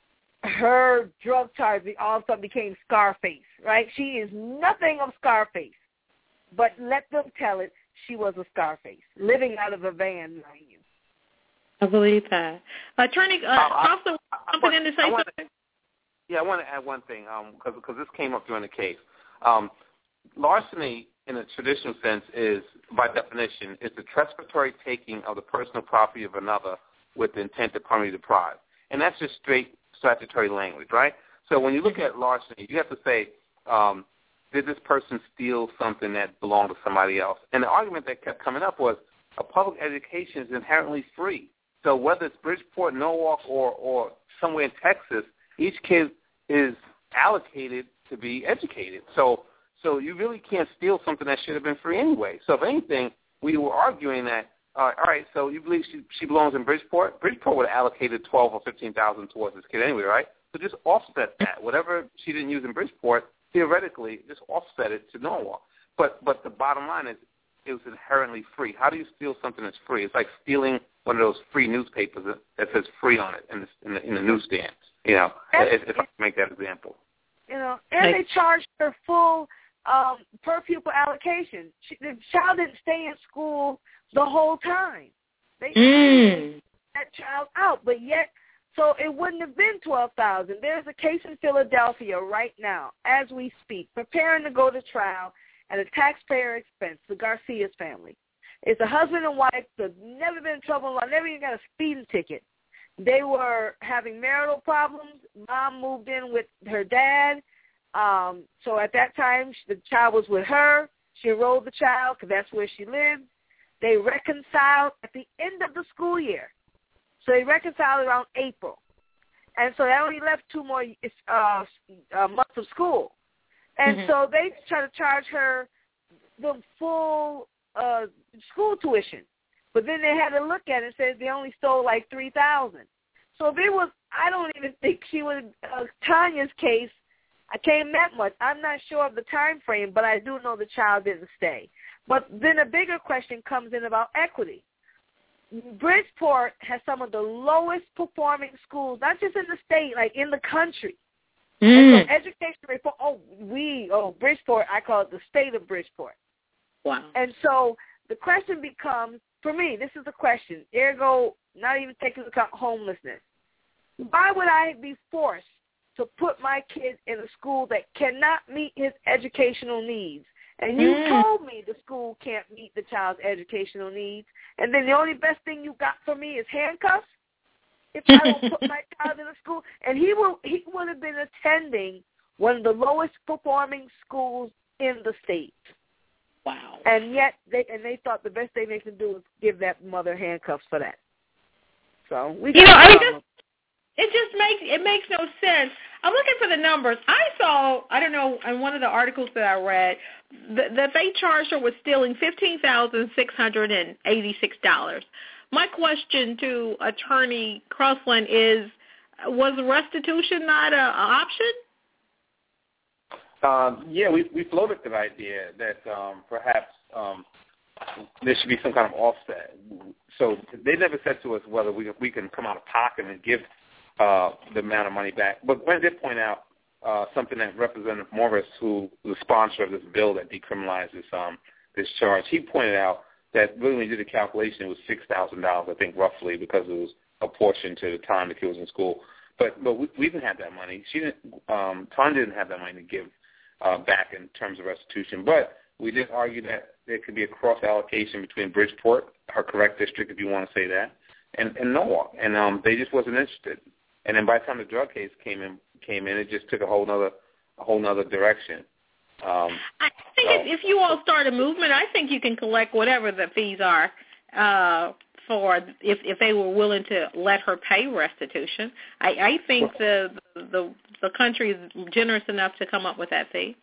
her drug charge all of a sudden became Scarface, right? She is nothing of Scarface, but let them tell it, she was a Scarface, living out of a van, mind you. I believe that. Attorney uh, uh, Crawford, something in to say wanna, something? Yeah, I want to add one thing because um, because this came up during the case. Um, larceny, in a traditional sense, is, by definition, is the transitory taking of the personal property of another with the intent to permanently deprive. And that's just straight statutory language, right? So when you look at larceny, you have to say, um, did this person steal something that belonged to somebody else? And the argument that kept coming up was a public education is inherently free. So whether it's Bridgeport, Norwalk, or, or somewhere in Texas, each kid is allocated to be educated. So so you really can't steal something that should have been free anyway. So if anything, we were arguing that, uh, all right, so you believe she, she belongs in Bridgeport? Bridgeport would have allocated twelve or fifteen thousand towards this kid anyway, right? So just offset that. Whatever she didn't use in Bridgeport, theoretically, just offset it to Norwalk. But but the bottom line is it was inherently free. How do you steal something that's free? It's like stealing one of those free newspapers that, that says free on it in the, in the, in the newsstands, you know, if, if I can make that example. You know, and they charged her full um, per pupil allocation. She, the child didn't stay in school the whole time. They mm. took that child out, but yet, so it wouldn't have been twelve thousand. There's a case in Philadelphia right now, as we speak, preparing to go to trial at a taxpayer expense, the Garcia's family. It's a husband and wife that never been in trouble, never even got a speeding ticket. They were having marital problems. Mom moved in with her dad. Um, so at that time, the child was with her. She enrolled the child because that's where she lived. They reconciled at the end of the school year. So they reconciled around April. And so that only left two more uh, uh, months of school. And mm-hmm. so they try to charge her the full uh, school tuition. But then they had to look at it and said they only stole like three thousand dollars. So if it was, I don't even think she would, uh, Tanya's case, I came that much. I'm not sure of the time frame, but I do know the child didn't stay. But then a bigger question comes in about equity. Bridgeport has some of the lowest performing schools, not just in the state, like in the country. Mm. And so education reform, oh, we, oh, Bridgeport, I call it the state of Bridgeport. Wow. And so the question becomes, for me, this is the question, ergo, not even taking into account homelessness. Why would I be forced to put my kid in a school that cannot meet his educational needs? And you mm. told me the school can't meet the child's educational needs, and then the only best thing you got for me is handcuffs? If I don't put my child in a school, and he will, he would have been attending one of the lowest performing schools in the state. Wow. And yet, they and they thought the best thing they could do was give that mother handcuffs for that. So we. You know, I just it just makes it makes no sense. I'm looking for the numbers. I saw, I don't know, in one of the articles that I read, that, that they charged her with stealing fifteen thousand six hundred and eighty-six dollars. My question to Attorney Crossland is: was restitution not an option? Um, yeah, we we floated the idea that um, perhaps um, there should be some kind of offset. So they never said to us whether we we can come out of pocket and give uh, the amount of money back. But Gwen did point out uh, something that Representative Morris, who was the sponsor of this bill that decriminalizes um, this charge, he pointed out that really when you did the calculation, it was six thousand dollars, I think, roughly, because it was a portion to the time the kid was in school. But but we, we didn't have that money. She didn't. Um, Tanya didn't have that money to give Uh, back in terms of restitution. But we did argue that there could be a cross-allocation between Bridgeport, her correct district, if you want to say that, and, and Norwalk. And um, they just wasn't interested. And then by the time the drug case came in, came in, it just took a whole nother, a whole nother direction. Um, I think so, if you all start a movement, I think you can collect whatever the fees are uh, for if if they were willing to let her pay restitution. I, I think the the the country is generous enough to come up with that fee.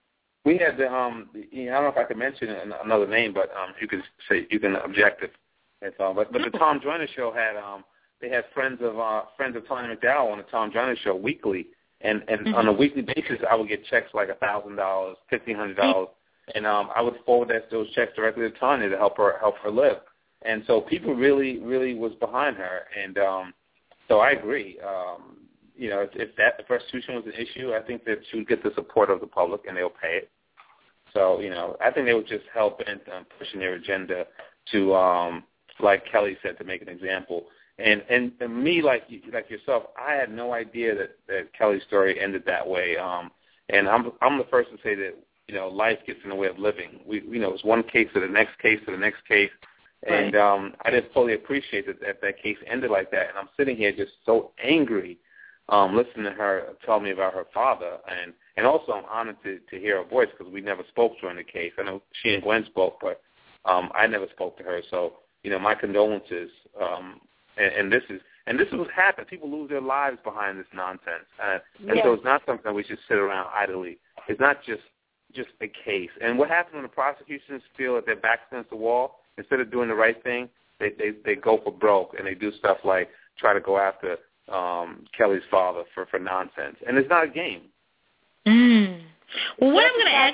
We had the um, you know, I don't know if I could mention another name, but um, you can say you can object if that's all. But but the Tom Joyner show had um, they had friends of uh, friends of Tony McDowell on the Tom Joyner show weekly, and and mm-hmm. on a weekly basis I would get checks like a thousand dollars, fifteen hundred dollars, and um, I would forward that those checks directly to Tanya to help her help her live. And so people really, really was behind her. And um, so I agree. Um, you know, if, if that if restitution was an issue, I think that she would get the support of the public and they'll pay it. So, you know, I think they would just help in um, pushing their agenda to, um, like Kelly said, to make an example. And, and and me, like like yourself, I had no idea that, that Kelly's story ended that way. Um, and I'm I'm the first to say that, you know, life gets in the way of living. We, you know, it's one case to the next case to the next case. And um, I didn't fully appreciate that, that that case ended like that. And I'm sitting here just so angry um, listening to her tell me about her father. And, and also I'm honored to, to hear her voice because we never spoke during the case. I know she and Gwen spoke, but um, I never spoke to her. So, you know, my condolences. Um, and, and this is and this is what happens. People lose their lives behind this nonsense. Uh, and yes. so it's not something that we should sit around idly. It's not just, just a case. And what happens when the prosecutions feel that their back's against the wall? Instead of doing the right thing, they, they they go for broke and they do stuff like try to go after um, Kelly's father for, for nonsense. And it's not a game. Mm. Well, what I'm going to ask...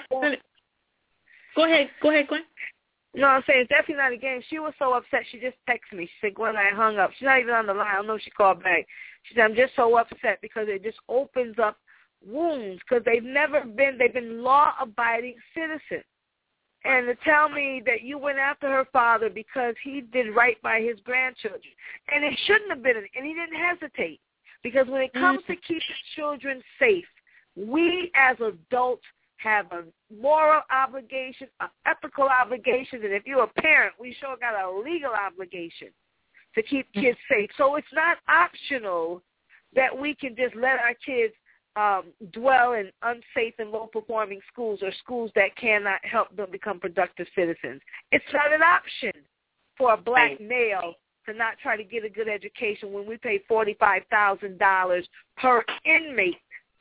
Go ahead. Go ahead, Gwen. No, I'm saying it's definitely not a game. She was so upset, she just texted me. She said, Gwen, I hung up. She's not even on the line. I don't know if she called back. She said, I'm just so upset because it just opens up wounds because they've never been, they've been law-abiding citizens. And to tell me that you went after her father because he did right by his grandchildren. And it shouldn't have been, and he didn't hesitate. Because when it comes to keeping children safe, we as adults have a moral obligation, an ethical obligation, and if you're a parent, we sure got a legal obligation to keep kids safe. So it's not optional that we can just let our kids um, dwell in unsafe and low-performing schools or schools that cannot help them become productive citizens. It's not an option for a black male to not try to get a good education when we pay forty-five thousand dollars per inmate,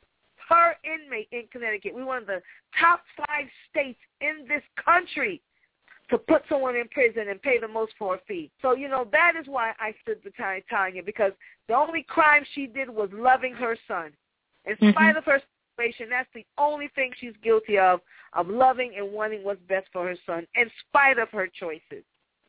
per inmate in Connecticut. We're one of the top five states in this country to put someone in prison and pay the most for a fee. So, you know, that is why I stood beside Tanya, because the only crime she did was loving her son. In spite mm-hmm. of her situation, that's the only thing she's guilty of, of loving and wanting what's best for her son, in spite of her choices.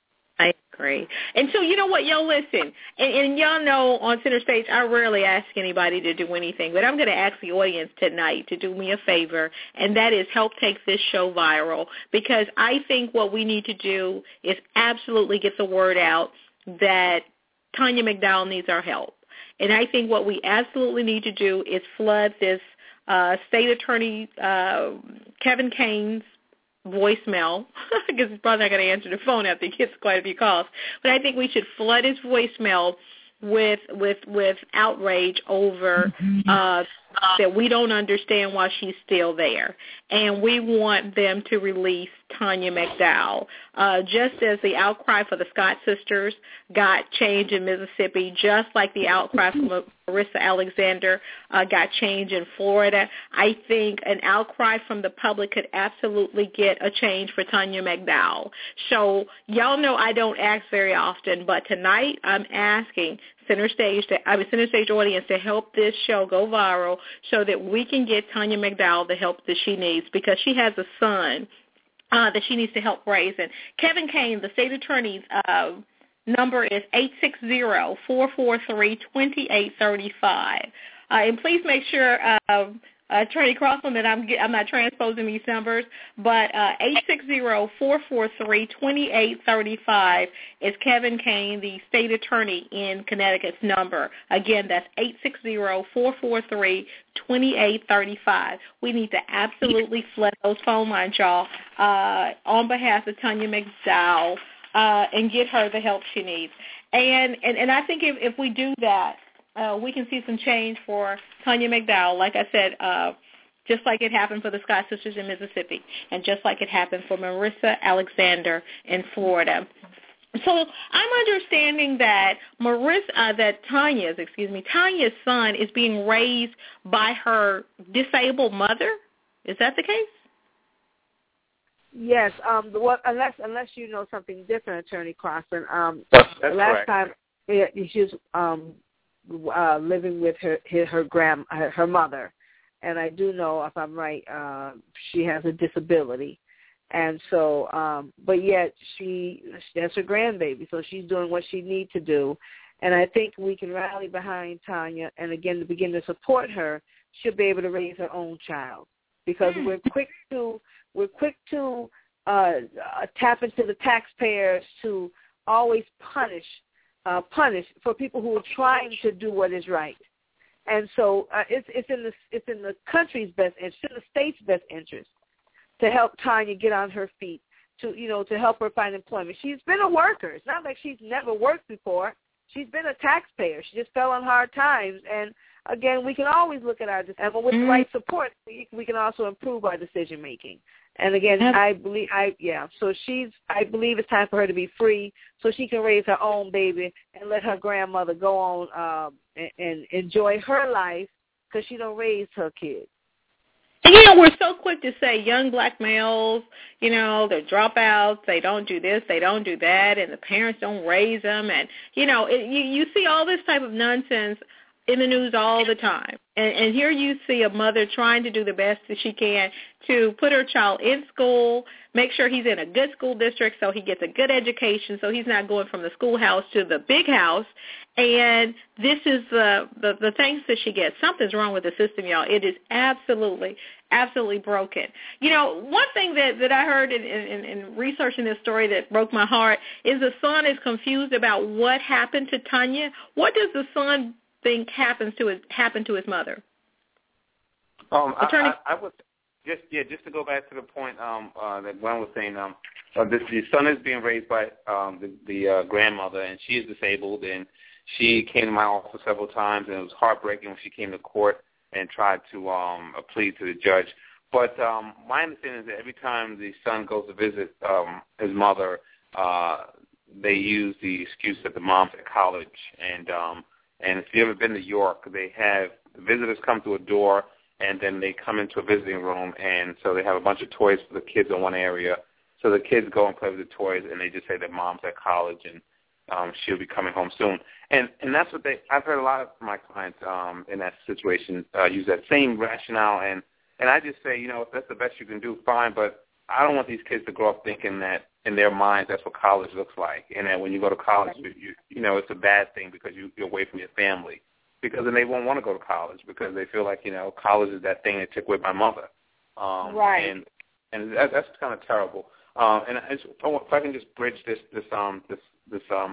I agree. And so, you know what, y'all listen, and, and y'all know on Center Stage, I rarely ask anybody to do anything, but I'm going to ask the audience tonight to do me a favor, and that is help take this show viral, because I think what we need to do is absolutely get the word out that Tanya McDowell needs our help. And I think what we absolutely need to do is flood this uh, state attorney, uh, Kevin Kane's voicemail, because he's probably not going to answer the phone after he gets quite a few calls. But I think we should flood his voicemail with with with outrage over uh, that we don't understand why she's still there, and we want them to release Tanya McDowell. Uh, just as the outcry for the Scott sisters got change in Mississippi, just like the outcry for Marissa Alexander uh, got change in Florida, I think an outcry from the public could absolutely get a change for Tanya McDowell. So y'all know I don't ask very often, but tonight I'm asking Center Stage, to, I mean Center Stage audience to help this show go viral so that we can get Tanya McDowell the help that she needs, because she has a son uh, that she needs to help raise. And Kevin Kane, the state attorney's uh, number is eight six zero, four four three, two eight three five. Uh, and please make sure, uh, Attorney Crossland, that I'm I'm not transposing these numbers, but uh, eight six zero, four four three, two eight three five is Kevin Kane, the state attorney in Connecticut's number. Again, that's eight six zero, four four three, two eight three five. We need to absolutely flood those phone lines, y'all, uh, on behalf of Tanya McDowell, uh, and get her the help she needs. And, and, and I think if, if we do that, Uh, we can see some change for Tanya McDowell, like I said, uh, just like it happened for the Scott sisters in Mississippi, and just like it happened for Marissa Alexander in Florida. So I'm understanding that Marissa, uh, that Tanya's, excuse me, Tanya's son is being raised by her disabled mother. Is that the case? Yes. Um. What, unless unless you know something different, Attorney Crossland. Um. That's, that's last correct. time, yeah, she was um. Uh, living with her her, her grand her, her mother, and I do know, if I'm right, uh, she has a disability, and so um, but yet she she has her grandbaby, so she's doing what she needs to do, and I think we can rally behind Tanya, and again to begin to support her. She'll be able to raise her own child, because we're quick to we're quick to uh, tap into the taxpayers to always punish. Uh, punished for people who are trying to do what is right, and so uh, it's it's in the it's in the country's best interest, in the state's best interest, to help Tanya get on her feet, to you know to help her find employment. She's been a worker. It's not like she's never worked before. She's been a taxpayer. She just fell on hard times, and again, we can always look at our and with the right support, we, we can also improve our decision making. And again, I believe, I yeah. So she's, I believe it's time for her to be free, so she can raise her own baby and let her grandmother go on um, and, and enjoy her life, because she don't raise her kids. And, you know, we're so quick to say young black males, you know, they're dropouts, they don't do this, they don't do that, and the parents don't raise them, and you know, it, you you see all this type of nonsense in the news all the time. And, and here you see a mother trying to do the best that she can to put her child in school, make sure he's in a good school district so he gets a good education, so he's not going from the schoolhouse to the big house. And this is the, the, the things that she gets. Something's wrong with the system, y'all. It is absolutely, absolutely broken. You know, one thing that, that I heard in, in, in researching this story that broke my heart is the son is confused about what happened to Tanya. What does the son think happens to his happen to his mother? Um, Attorney, I, I, I would, just yeah, just to go back to the point um, uh, that Gwen was saying, um, uh, this, the son is being raised by um, the, the uh, grandmother, and she is disabled, and she came to my office several times, and it was heartbreaking when she came to court and tried to um, plead to the judge. But um, my understanding is that every time the son goes to visit um, his mother, uh, they use the excuse that the mom's at college. And um, and if you've ever been to York, they have visitors come to a door, and then they come into a visiting room, and so they have a bunch of toys for the kids in one area. So the kids go and play with the toys, and they just say that mom's at college, and um, she'll be coming home soon. And and that's what they – I've heard a lot of my clients um, in that situation uh, use that same rationale. And, and I just say, you know, if that's the best you can do, fine, but I don't want these kids to grow up thinking that in their minds that's what college looks like, and that when you go to college, you, you, you know, it's a bad thing because you, you're away from your family. Because then they won't want to go to college because they feel like, you know, college is that thing that took away my mother. Um, right. And and that, that's kind of terrible. Um, and I just, if I can just bridge this, this, um, this, this, um,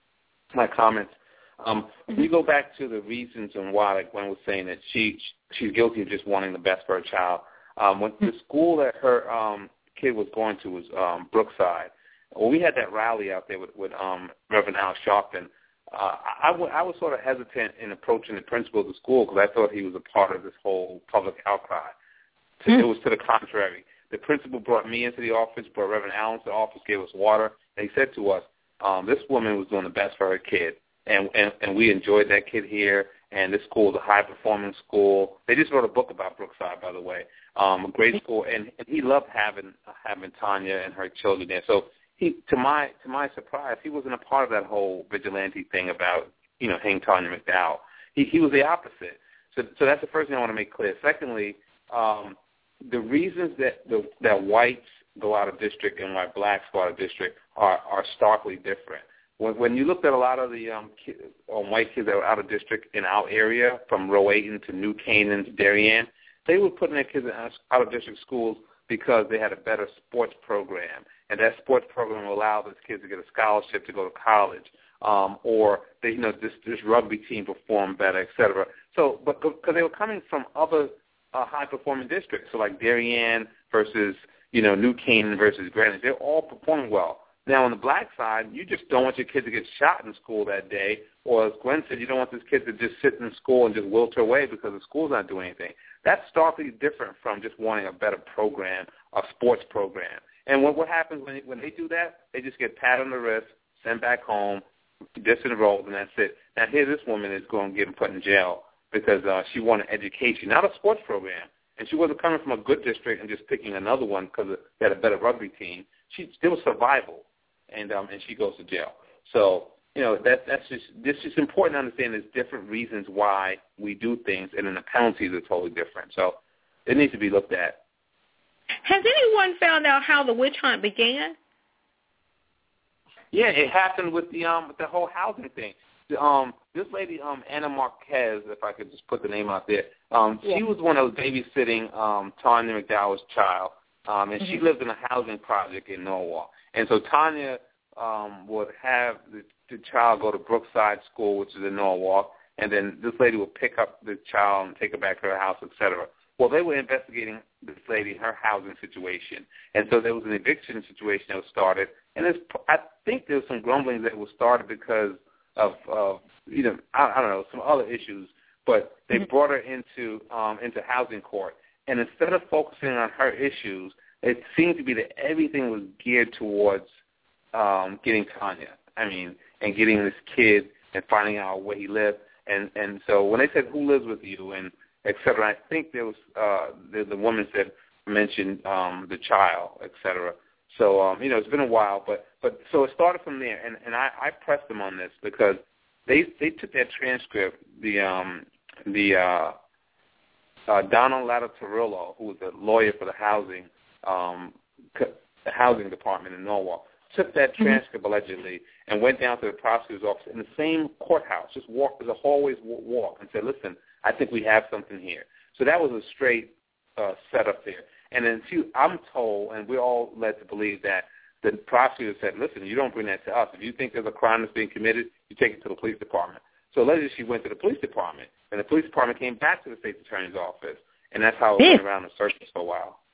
my comments. Um, if you go back to the reasons and why, like Gwen was saying that she she's guilty of just wanting the best for her child. Um, when the school that her um, kid was going to was um, Brookside. Well, we had that rally out there with, with um, Reverend Al Sharpton. Uh, I, w- I was sort of hesitant in approaching the principal of the school because I thought he was a part of this whole public outcry. Mm. It was to the contrary. The principal brought me into the office, brought Reverend Allen to the office, gave us water, and he said to us, um, this woman was doing the best for her kid, and, and, and we enjoyed that kid here, and this school is a high-performing school. They just wrote a book about Brookside, by the way, um, a great school, and, and he loved having having Tanya and her children there. So He, to my to my surprise, he wasn't a part of that whole vigilante thing about, you know, hang Tanya McDowell. He he was the opposite. So so that's the first thing I want to make clear. Secondly, um, the reasons that the, that whites go out of district and why blacks go out of district are, are starkly different. When when you looked at a lot of the um, kid, um, white kids that were out of district in our area, from Rowayton to New Canaan to Darien, they were putting their kids in out of district schools because they had a better sports program. And that sports program allowed those kids to get a scholarship to go to college, um, or they, you know, this this rugby team performed better, et cetera. So, but because they were coming from other uh, high-performing districts, so like Darien versus, you know, New Canaan versus Greenwich, they're all performing well. Now, on the black side, you just don't want your kid to get shot in school that day, or as Gwen said, you don't want this kid to just sit in school and just wilt away because the school's not doing anything. That's starkly different from just wanting a better program, a sports program. And what what happens when when they do that? They just get pat on the wrist, sent back home, disenrolled, and that's it. Now here this woman is going to get put in jail because uh, she wanted education, not a sports program. And she wasn't coming from a good district and just picking another one because they had a better rugby team. She it was survival, and um and she goes to jail. So you know that that's just this is important to understand. There's different reasons why we do things, and then the penalties are totally different. So it needs to be looked at. Has anyone found out how the witch hunt began? Yeah, it happened with the um with the whole housing thing. The, um, this lady, um, Anna Marquez, if I could just put the name out there, um, yeah. she was the one that was babysitting um, Tanya McDowell's child, um, and mm-hmm. she lived in a housing project in Norwalk. And so Tanya um, would have the, the child go to Brookside School, which is in Norwalk, and then this lady would pick up the child and take her back to her house, et cetera. Well, they were investigating this lady, her housing situation, and so there was an eviction situation that was started. And there's, I think there was some grumbling that was started because of, of you know, I, I don't know, some other issues. But they mm-hmm. brought her into um, into housing court, and instead of focusing on her issues, it seemed to be that everything was geared towards um, getting Tanya. I mean, and getting this kid and finding out where he lived. And and so when they said who lives with you and et cetera, I think there was uh, the, the woman said mentioned um, the child, et cetera. So um, you know, it's been a while, but but so it started from there, and, and I, I pressed them on this because they they took that transcript, the um, the uh, uh, Donald Latatorillo, who was a lawyer for the housing um, the housing department in Norwalk, took that transcript mm-hmm. allegedly and went down to the prosecutor's office in the same courthouse, just walked as a hallways walk, and said, "Listen, I think we have something here." So that was a straight uh, setup there. And then she, I'm told, and we're all led to believe that the prosecutor said, "Listen, you don't bring that to us. If you think there's a crime that's being committed, you take it to the police department." So allegedly she went to the police department, and the police department came back to the state's attorney's office, and that's how it went around the circus for a while.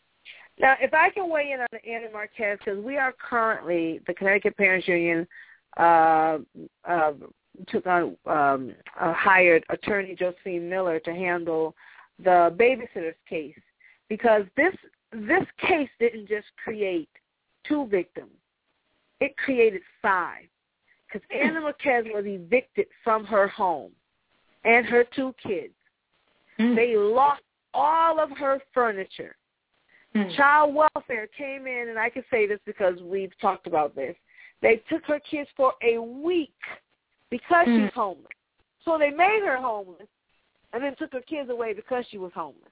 Now, if I can weigh in on the Anna Marquez, because we are currently, the Connecticut Parents Union uh, uh, took on, um, uh, hired attorney Josephine Miller to handle the babysitter's case, because this this case didn't just create two victims. It created five, because Anna Marquez was evicted from her home and her two kids. Mm. They lost all of her furniture. Mm. Child welfare came in, and I can say this because we've talked about this. They took her kids for a week because mm. she's homeless. So they made her homeless and then took her kids away because she was homeless.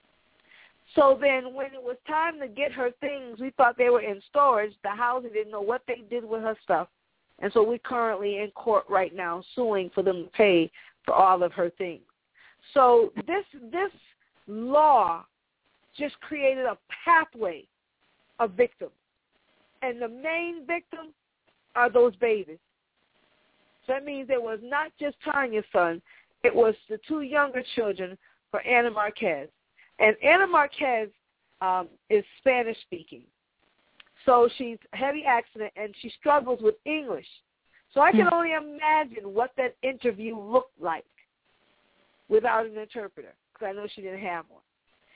So then when it was time to get her things, we thought they were in storage. The housing didn't know what they did with her stuff. And so we're currently in court right now suing for them to pay for all of her things. So this this law just created a pathway of victims. And the main victims are those babies. So that means it was not just Tanya's son. It was the two younger children for Anna Marquez. And Anna Marquez um, is Spanish-speaking. So she's heavy accent, and she struggles with English. So I can only imagine what that interview looked like without an interpreter, because I know she didn't have one.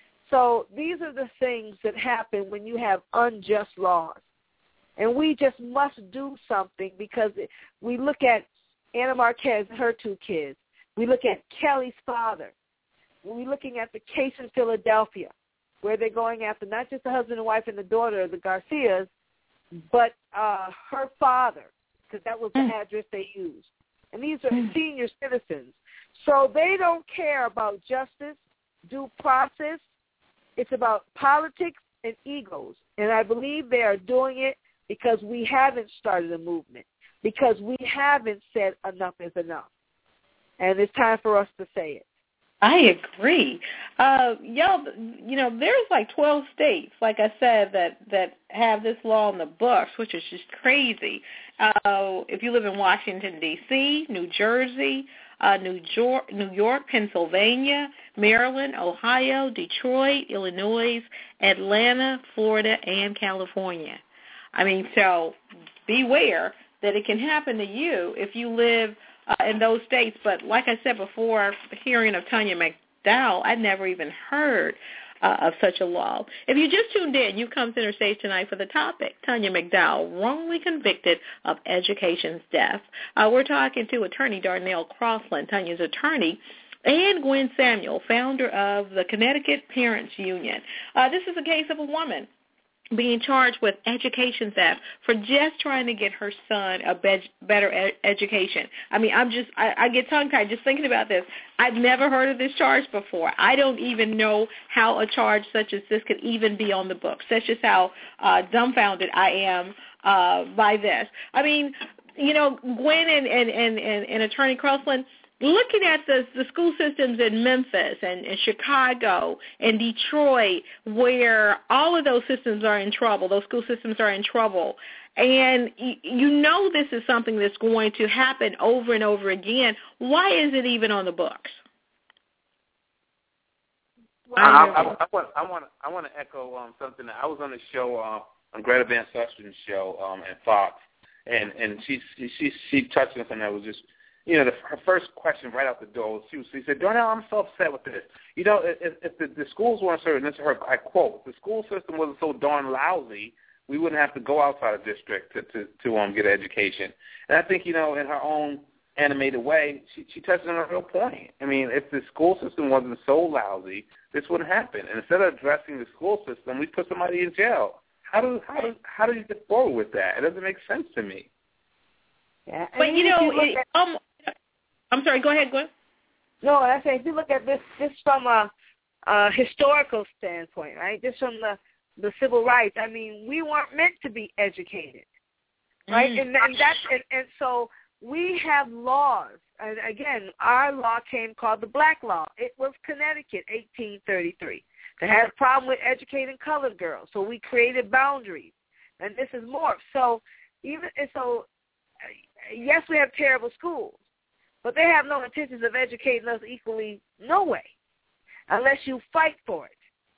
So these are the things that happen when you have unjust laws. And we just must do something, because we look at Anna Marquez and her two kids. We look at Kelly's father. We're looking at the case in Philadelphia, where they're going after not just the husband and wife and the daughter, the Garcias, but uh, her father, because that was the mm. address they used. And these are mm. senior citizens. So they don't care about justice, due process. It's about politics and egos. And I believe they are doing it because we haven't started a movement, because we haven't said enough is enough. And it's time for us to say it. I agree. Uh, y'all, you know, there's like twelve states, like I said, that, that have this law in the books, which is just crazy. Uh, if you live in Washington, D C, New Jersey, uh, New York, New York, Pennsylvania, Maryland, Ohio, Detroit, Illinois, Atlanta, Florida, and California. I mean, so beware that it can happen to you if you live Uh, in those states. But like I said before, hearing of Tanya McDowell, I'd never even heard uh, of such a law. If you just tuned in, you've come center stage tonight for the topic, Tanya McDowell, wrongly convicted of education's death. Uh, we're talking to attorney Darnell Crossland, Tanya's attorney, and Gwen Samuel, founder of the Connecticut Parents Union. Uh, this is a case of a woman being charged with education theft for just trying to get her son a be- better ed- education. I mean, I'm just, I, I get tongue-tied just thinking about this. I've never heard of this charge before. I don't even know how a charge such as this could even be on the books. That's just how uh, dumbfounded I am uh, by this. I mean, you know, Gwen and, and, and, and, and Attorney Crossland, looking at the, the school systems in Memphis and, and Chicago and Detroit, where all of those systems are in trouble, those school systems are in trouble, and y- you know this is something that's going to happen over and over again. Why is it even on the books? I, I, I, I want I want I want to echo um, something. That I was on the show uh, on Greta Van Susten's show um, at Fox, and and she she she touched on something that was just. You know, the, her first question right out the door was, she, was, she said, Darnell, I'm so upset with this. You know, if, if the, the schools weren't serving, this is her, I quote, the school system wasn't so darn lousy, we wouldn't have to go outside of district to, to, to um, get an education. And I think, you know, in her own animated way, she, she touched on a real point. I mean, if the school system wasn't so lousy, this wouldn't happen. And instead of addressing the school system, we put somebody in jail. How do, how do, how do you get forward with that? It doesn't make sense to me. Yeah. But, you know, it, um, I'm sorry, go ahead, Gwen. No, I say if you look at this this from a, a historical standpoint, right, just from the, the civil rights, I mean, we weren't meant to be educated, right? Mm. And, and, that's, and, and so we have laws. And, again, our law came called the Black Law. It was Connecticut, eighteen thirty-three. They had a problem with educating colored girls, so we created boundaries. And this is more. So, even so, yes, we have terrible schools. But they have no intentions of educating us equally, no way, unless you fight for it.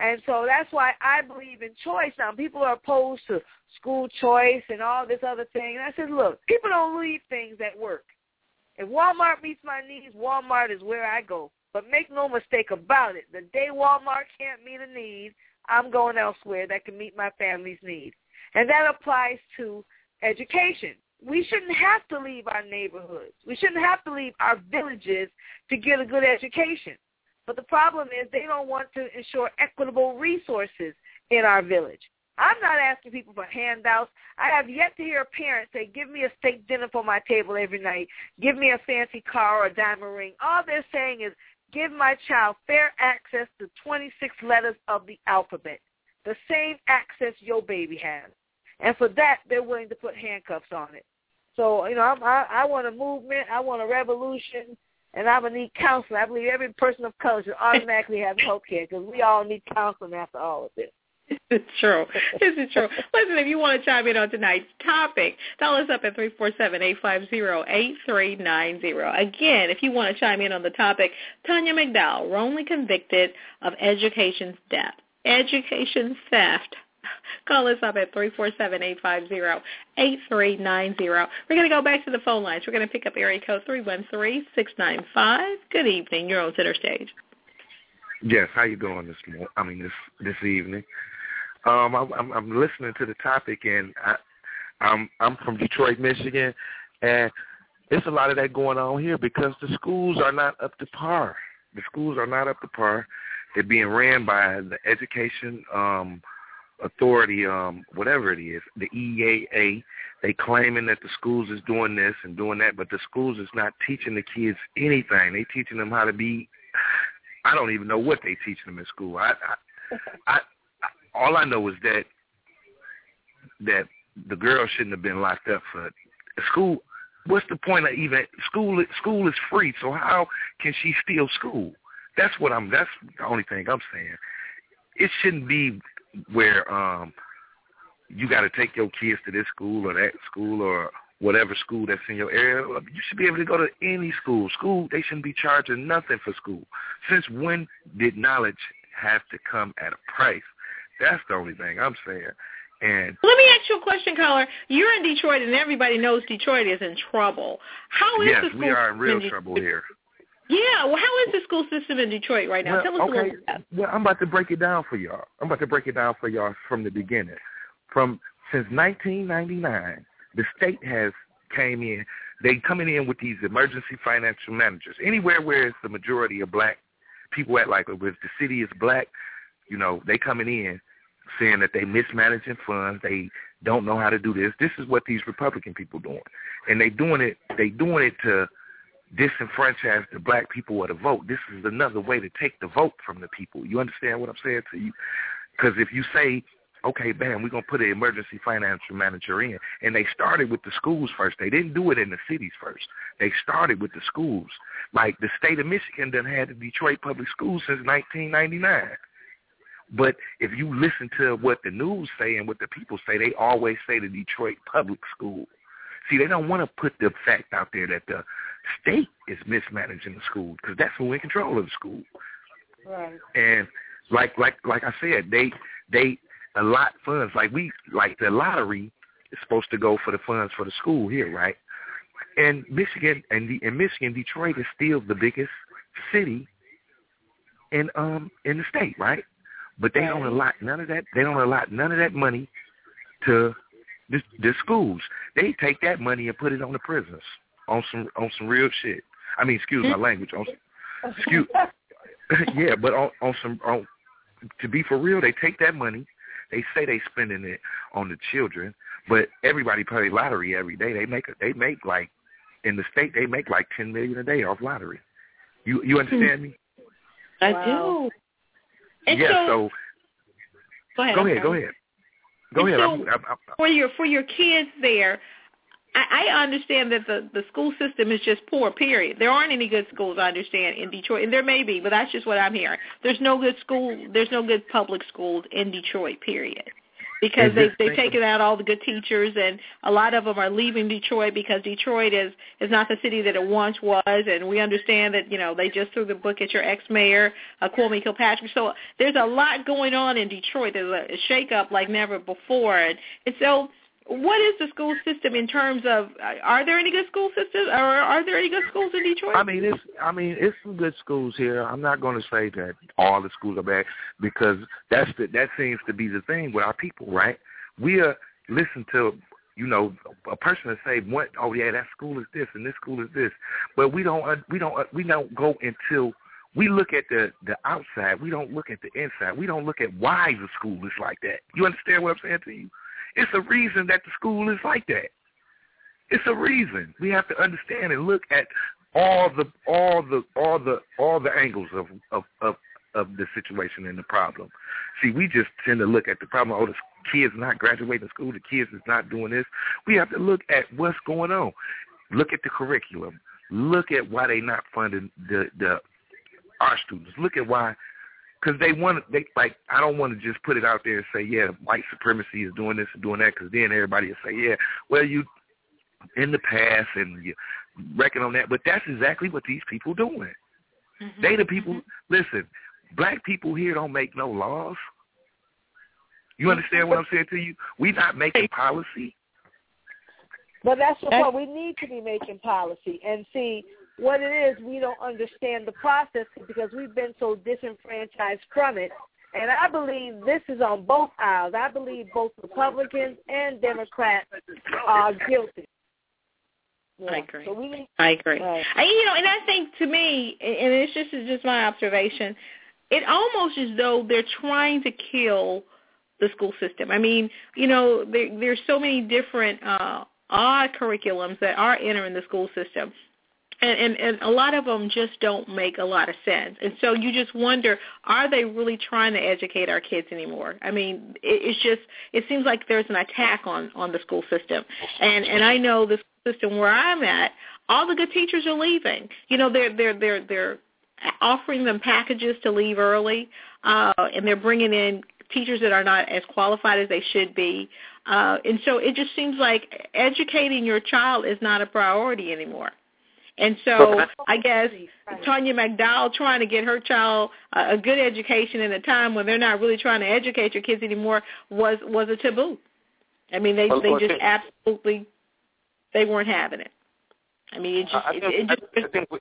And so that's why I believe in choice. Now, people are opposed to school choice and all this other thing. And I said, look, people don't leave things at work. If Walmart meets my needs, Walmart is where I go. But make no mistake about it. The day Walmart can't meet a need, I'm going elsewhere that can meet my family's need. And that applies to education. We shouldn't have to leave our neighborhoods. We shouldn't have to leave our villages to get a good education. But the problem is they don't want to ensure equitable resources in our village. I'm not asking people for handouts. I have yet to hear a parent say, give me a steak dinner for my table every night. Give me a fancy car or a diamond ring. All they're saying is give my child fair access to twenty-six letters of the alphabet, the same access your baby has. And for that, they're willing to put handcuffs on it. So, you know, I'm, I, I want a movement. I want a revolution. And I would need counseling. I believe every person of color should automatically have health care because we all need counseling after all of this. It's true. This is true. Listen, if you want to chime in on tonight's topic, dial us up at three four seven, eight five zero, eight three nine zero. Again, if you want to chime in on the topic, Tanya McDowell, wrongly convicted of education theft. Education theft. Call us up at three four seven, eight five zero, eight three nine zero. We're going to go back to the phone lines. We're going to pick up area code three one three, six nine five. Good evening. You're on Center Stage. Yes, how you doing this morning? I mean, this this evening. Um, I'm, I'm, I'm listening to the topic, and I, I'm I'm from Detroit, Michigan, and there's a lot of that going on here because the schools are not up to par. The schools are not up to par. They're being ran by the education um, authority, um, whatever it is, the E A A. They claiming that the schools is doing this and doing that, but the schools is not teaching the kids anything. They teaching them how to be. I don't even know what they teaching them in school. I, I, I, I all I know is that that the girl shouldn't have been locked up for school. What's the point of even school? School is free, so how can she steal school? That's what I'm. That's the only thing I'm saying. It shouldn't be where um you got to take your kids to this school or that school or whatever school that's in your area. You should be able to go to any school. School, they shouldn't be charging nothing for school. Since when did knowledge have to come at a price? That's the only thing I'm saying. And let me ask you a question, caller. You're in Detroit, and everybody knows Detroit is in trouble. How is yes, the school we are in real in trouble here. Yeah, well, how is the school system in Detroit right now? Well, Tell us okay. a little bit. Well, I'm about to break it down for y'all. I'm about to break it down for y'all from the beginning. From since nineteen ninety-nine, the state has came in. They coming in with these emergency financial managers. Anywhere where it's the majority of black people at, like if the city is black, you know, they coming in saying that they mismanaging funds. They don't know how to do this. This is what these Republican people doing, and they doing it. They doing it to disenfranchise the black people of the vote. This is another way to take the vote from the people. You understand what I'm saying to you? Because if you say, okay, bam, we're going to put an emergency financial manager in, and they started with the schools first. They didn't do it in the cities first. They started with the schools. Like the state of Michigan done had the Detroit public schools since nineteen ninety-nine. But if you listen to what the news say and what the people say, they always say the Detroit public school. See, they don't want to put the fact out there that the state is mismanaging the school because that's who in control of the school. Right. And like like like I said, they they allot funds. Like we like the lottery is supposed to go for the funds for the school here, right? And Michigan and the, in Michigan, Detroit is still the biggest city in um in the state, right? But they don't allot none of that. They don't allot none of that money to the, the schools. They take that money and put it on the prisons on some on some real shit. I mean, excuse my language. On some, excuse, yeah, but on, on some on, to be for real, they take that money. They say they spending it on the children, but everybody plays lottery every day. They make a, they make like in the state they make like ten million a day off lottery. You you understand me? I wow. do. And yeah. So, so go ahead. go ahead. Go ahead. Go and ahead. So I'm, I'm, I'm, for your for your kids there, I, I understand that the the school system is just poor. Period. There aren't any good schools. I understand in Detroit, and there may be, but that's just what I'm hearing. There's no good school. There's no good public schools in Detroit. Period. because they, they've taken out all the good teachers, and a lot of them are leaving Detroit because Detroit is, is not the city that it once was, and we understand that, you know, they just threw the book at your ex-mayor, uh, Kwame Kilpatrick. So there's a lot going on in Detroit. There's a, a shake-up like never before. And, and so what is the school system in terms of, are there any good school systems, or are there any good schools in Detroit? I mean, it's I mean, it's some good schools here. I'm not going to say that all the schools are bad, because that's the, that seems to be the thing with our people, right? We are listen to, you know, a person that say, "What? Oh yeah, that school is this and this school is this," but we don't we don't we don't go until we look at the the outside. We don't look at the inside. We don't look at why the school is like that. You understand what I'm saying to you? It's a reason that the school is like that. It's a reason. We have to understand and look at all the all the all the all the angles of of of, of the situation and the problem. See, we just tend to look at the problem. Oh, the kids not graduating school. The kids is not doing this. We have to look at what's going on. Look at the curriculum. Look at why they not funding the the our students. Look at why. Because they want to, they like, I don't want to just put it out there and say, yeah, white supremacy is doing this and doing that, because then everybody will say, yeah, well, you in the past and you reckon on that. But that's exactly what these people doing. Mm-hmm. They the people, mm-hmm. Listen, black people here don't make no laws. You understand what I'm saying to you? We not making policy. But that's the point. We need to be making policy. And see, what it is, we don't understand the process because we've been so disenfranchised from it. And I believe this is on both aisles. I believe both Republicans and Democrats are guilty. Yeah. I agree. So we need, I agree. Right. I, you know, and I think to me, and it's just it's just my observation, it almost as though they're trying to kill the school system. I mean, you know, there, there's so many different uh, odd curriculums that are entering the school system. And, and, and a lot of them just don't make a lot of sense. And so you just wonder, are they really trying to educate our kids anymore? I mean, it, it's just, it seems like there's an attack on, on the school system. And and I know the school system where I'm at, all the good teachers are leaving. You know, they're, they're, they're, they're offering them packages to leave early, uh, and they're bringing in teachers that are not as qualified as they should be. Uh, and so it just seems like educating your child is not a priority anymore. And so I guess Tanya McDowell trying to get her child a good education in a time when they're not really trying to educate your kids anymore was, was a taboo. I mean, they they just absolutely, they weren't having it. I mean, it just, I think, it, it just I think we,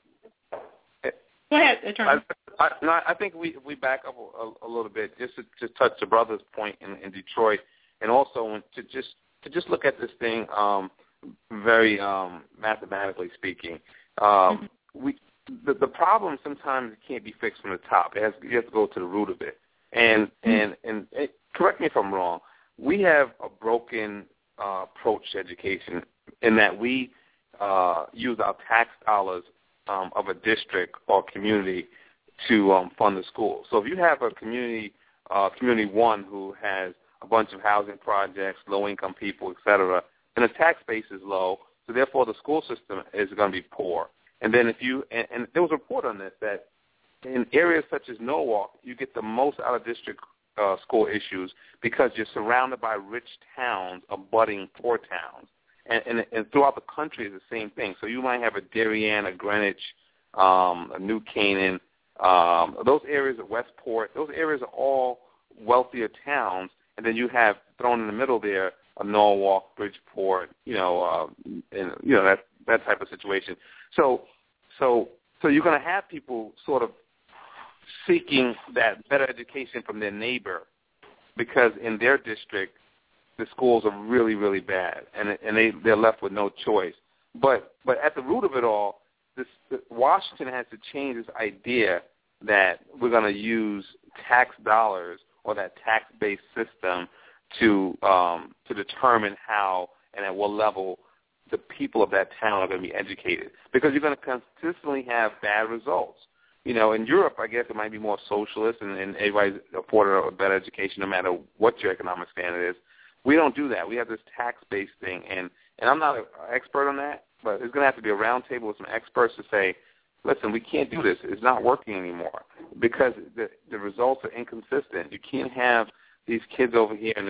go ahead, Attorney. I, I, no, I think we, we back up a, a little bit just to, to touch the brother's point in, in Detroit, and also to just to just look at this thing um, very um, mathematically speaking. Um, we the, the problem sometimes can't be fixed from the top. It has you have to go to the root of it. And and and it, correct me if I'm wrong. We have a broken uh, approach to education in that we uh, use our tax dollars um, of a district or community to um, fund the school. So if you have a community, uh, community one who has a bunch of housing projects, low-income people, et cetera, and the tax base is low, so therefore the school system is going to be poor. And then if you and, and there was a report on this that in areas such as Norwalk, you get the most out-of-district uh, school issues because you're surrounded by rich towns abutting poor towns. And, and, and throughout the country is the same thing. So you might have a Darien, a Greenwich, um, a New Canaan, um, those areas of Westport. Those areas are all wealthier towns. And then you have thrown in the middle there a Norwalk, Bridgeport, you know, uh, and you know that that type of situation. So, so, so you're going to have people sort of seeking that better education from their neighbor because in their district the schools are really, really bad, and and they they're left with no choice. But but at the root of it all, this Washington has to change this idea that we're going to use tax dollars or that tax-based system to um, to determine how and at what level the people of that town are going to be educated, because you're going to consistently have bad results. You know, in Europe, I guess it might be more socialist, and, and everybody's afforded a better education no matter what your economic standard is. We don't do that. We have this tax-based thing, and, and I'm not an expert on that, but there's going to have to be a round table with some experts to say, listen, we can't do this. It's not working anymore because the, the results are inconsistent. You can't have these kids over here in this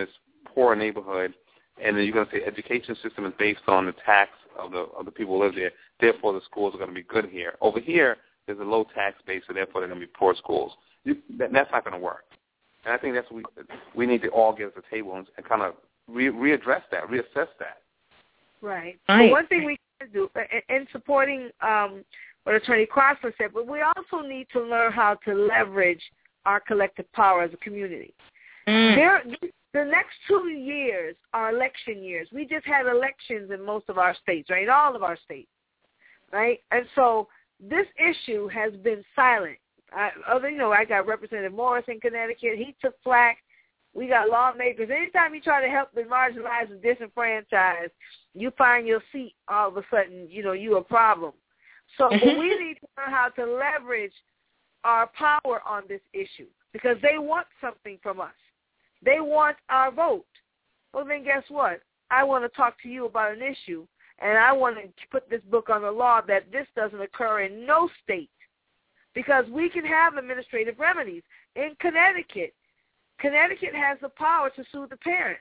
poor neighborhood, and then you're going to say education system is based on the tax of the of the people who live there. Therefore, the schools are going to be good here. Over here, there's a low tax base, so therefore they're going to be poor schools. You, that, that's not going to work. And I think that's what we we need to all get at the table and, and kind of re, readdress that, reassess that. Right. Right. Well, one thing we can do in, in supporting um, what Attorney Crossland said, but we also need to learn how to leverage our collective power as a community. Mm. There, the next two years are election years. We just had elections in most of our states, right? All of our states, right? And so this issue has been silent. I, other, you know, I got Representative Morris in Connecticut. He took flack. We got lawmakers. Anytime you try to help the marginalized and disenfranchised, you find your seat all of a sudden, you know, you a problem. So but we need to learn how to leverage our power on this issue because they want something from us. They want our vote. Well, then guess what? I want to talk to you about an issue, and I want to put this book on the law that this doesn't occur in no state because we can have administrative remedies. In Connecticut, Connecticut has the power to sue the parent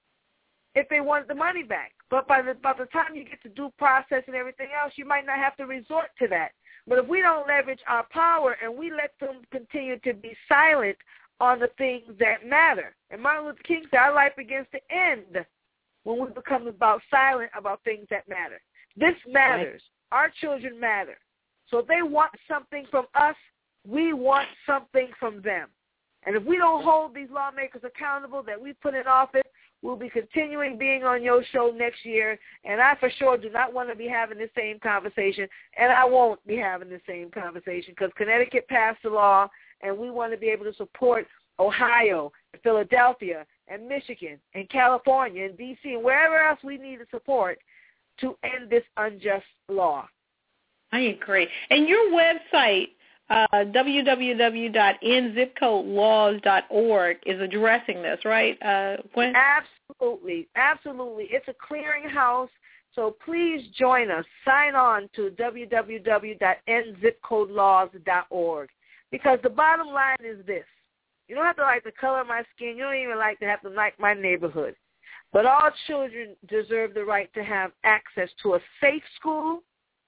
if they want the money back. But by the, by the time you get to due process and everything else, you might not have to resort to that. But if we don't leverage our power and we let them continue to be silent on the things that matter, and Martin Luther King said our life begins to end when we become about silent about things that matter. This matters. Right. Our children matter. So if they want something from us, we want something from them. And if we don't hold these lawmakers accountable that we put in office, we'll be continuing being on your show next year, and I for sure do not want to be having the same conversation, and I won't be having the same conversation because Connecticut passed the law, and we want to be able to support Ohio, and Philadelphia, and Michigan, and California, and D C, and wherever else we need to support to end this unjust law. I agree. And your website, Uh, w w w dot end zip code laws dot org is addressing this, right, uh, Gwen? Absolutely. Absolutely. It's a clearinghouse, so please join us. Sign on to w w w dot end zip code laws dot org because the bottom line is this. You don't have to like the color of my skin. You don't even like to have to like my neighborhood. But all children deserve the right to have access to a safe school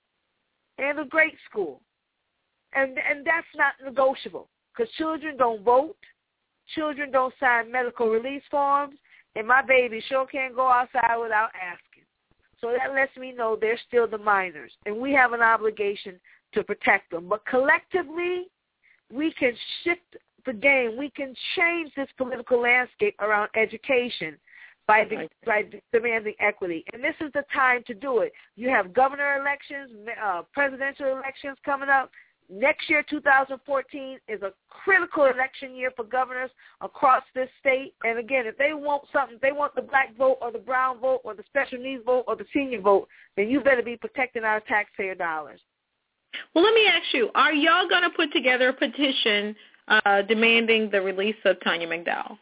and a great school. And and that's not negotiable because children don't vote, children don't sign medical release forms, and my baby sure can't go outside without asking. So that lets me know they're still the minors, and we have an obligation to protect them. But collectively, we can shift the game. We can change this political landscape around education by, de- by de- demanding equity. And this is the time to do it. You have governor elections, uh, presidential elections coming up. Next year, two thousand fourteen, is a critical election year for governors across this state. And, again, if they want something, if they want the black vote or the brown vote or the special needs vote or the senior vote, then you better be protecting our taxpayer dollars. Well, let me ask you, are y'all going to put together a petition uh, demanding the release of Tanya McDowell?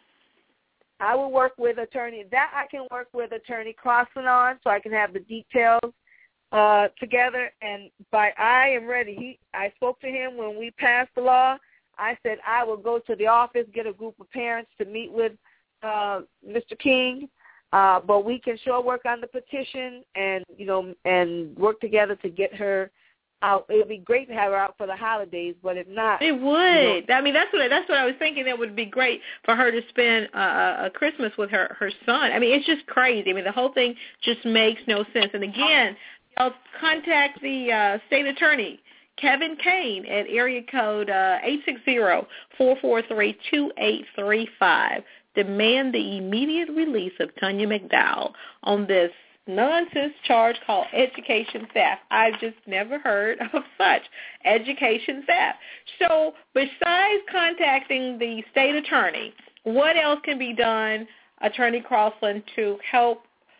I will work with attorney. That I can work with Attorney Crossland on so I can have the details Uh, together, and by I am ready. He, I spoke to him when we passed the law. I said I will go to the office, get a group of parents to meet with uh, Mister King, uh, but we can sure work on the petition and, you know, and work together to get her out. It would be great to have her out for the holidays, but if not, it would. You know, I mean, that's what that's what I was thinking. That would be great for her to spend uh, a Christmas with her her son. I mean, it's just crazy. I mean, the whole thing just makes no sense. And again, I'll contact the uh, state attorney, Kevin Kane, at area code uh, eight six zero, four four three, two eight three five. Demand the immediate release of Tanya McDowell on this nonsense charge called education theft. I've just never heard of such, education theft. So besides contacting the state attorney, what else can be done, Attorney Crossland, to help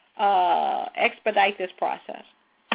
uh, expedite this process?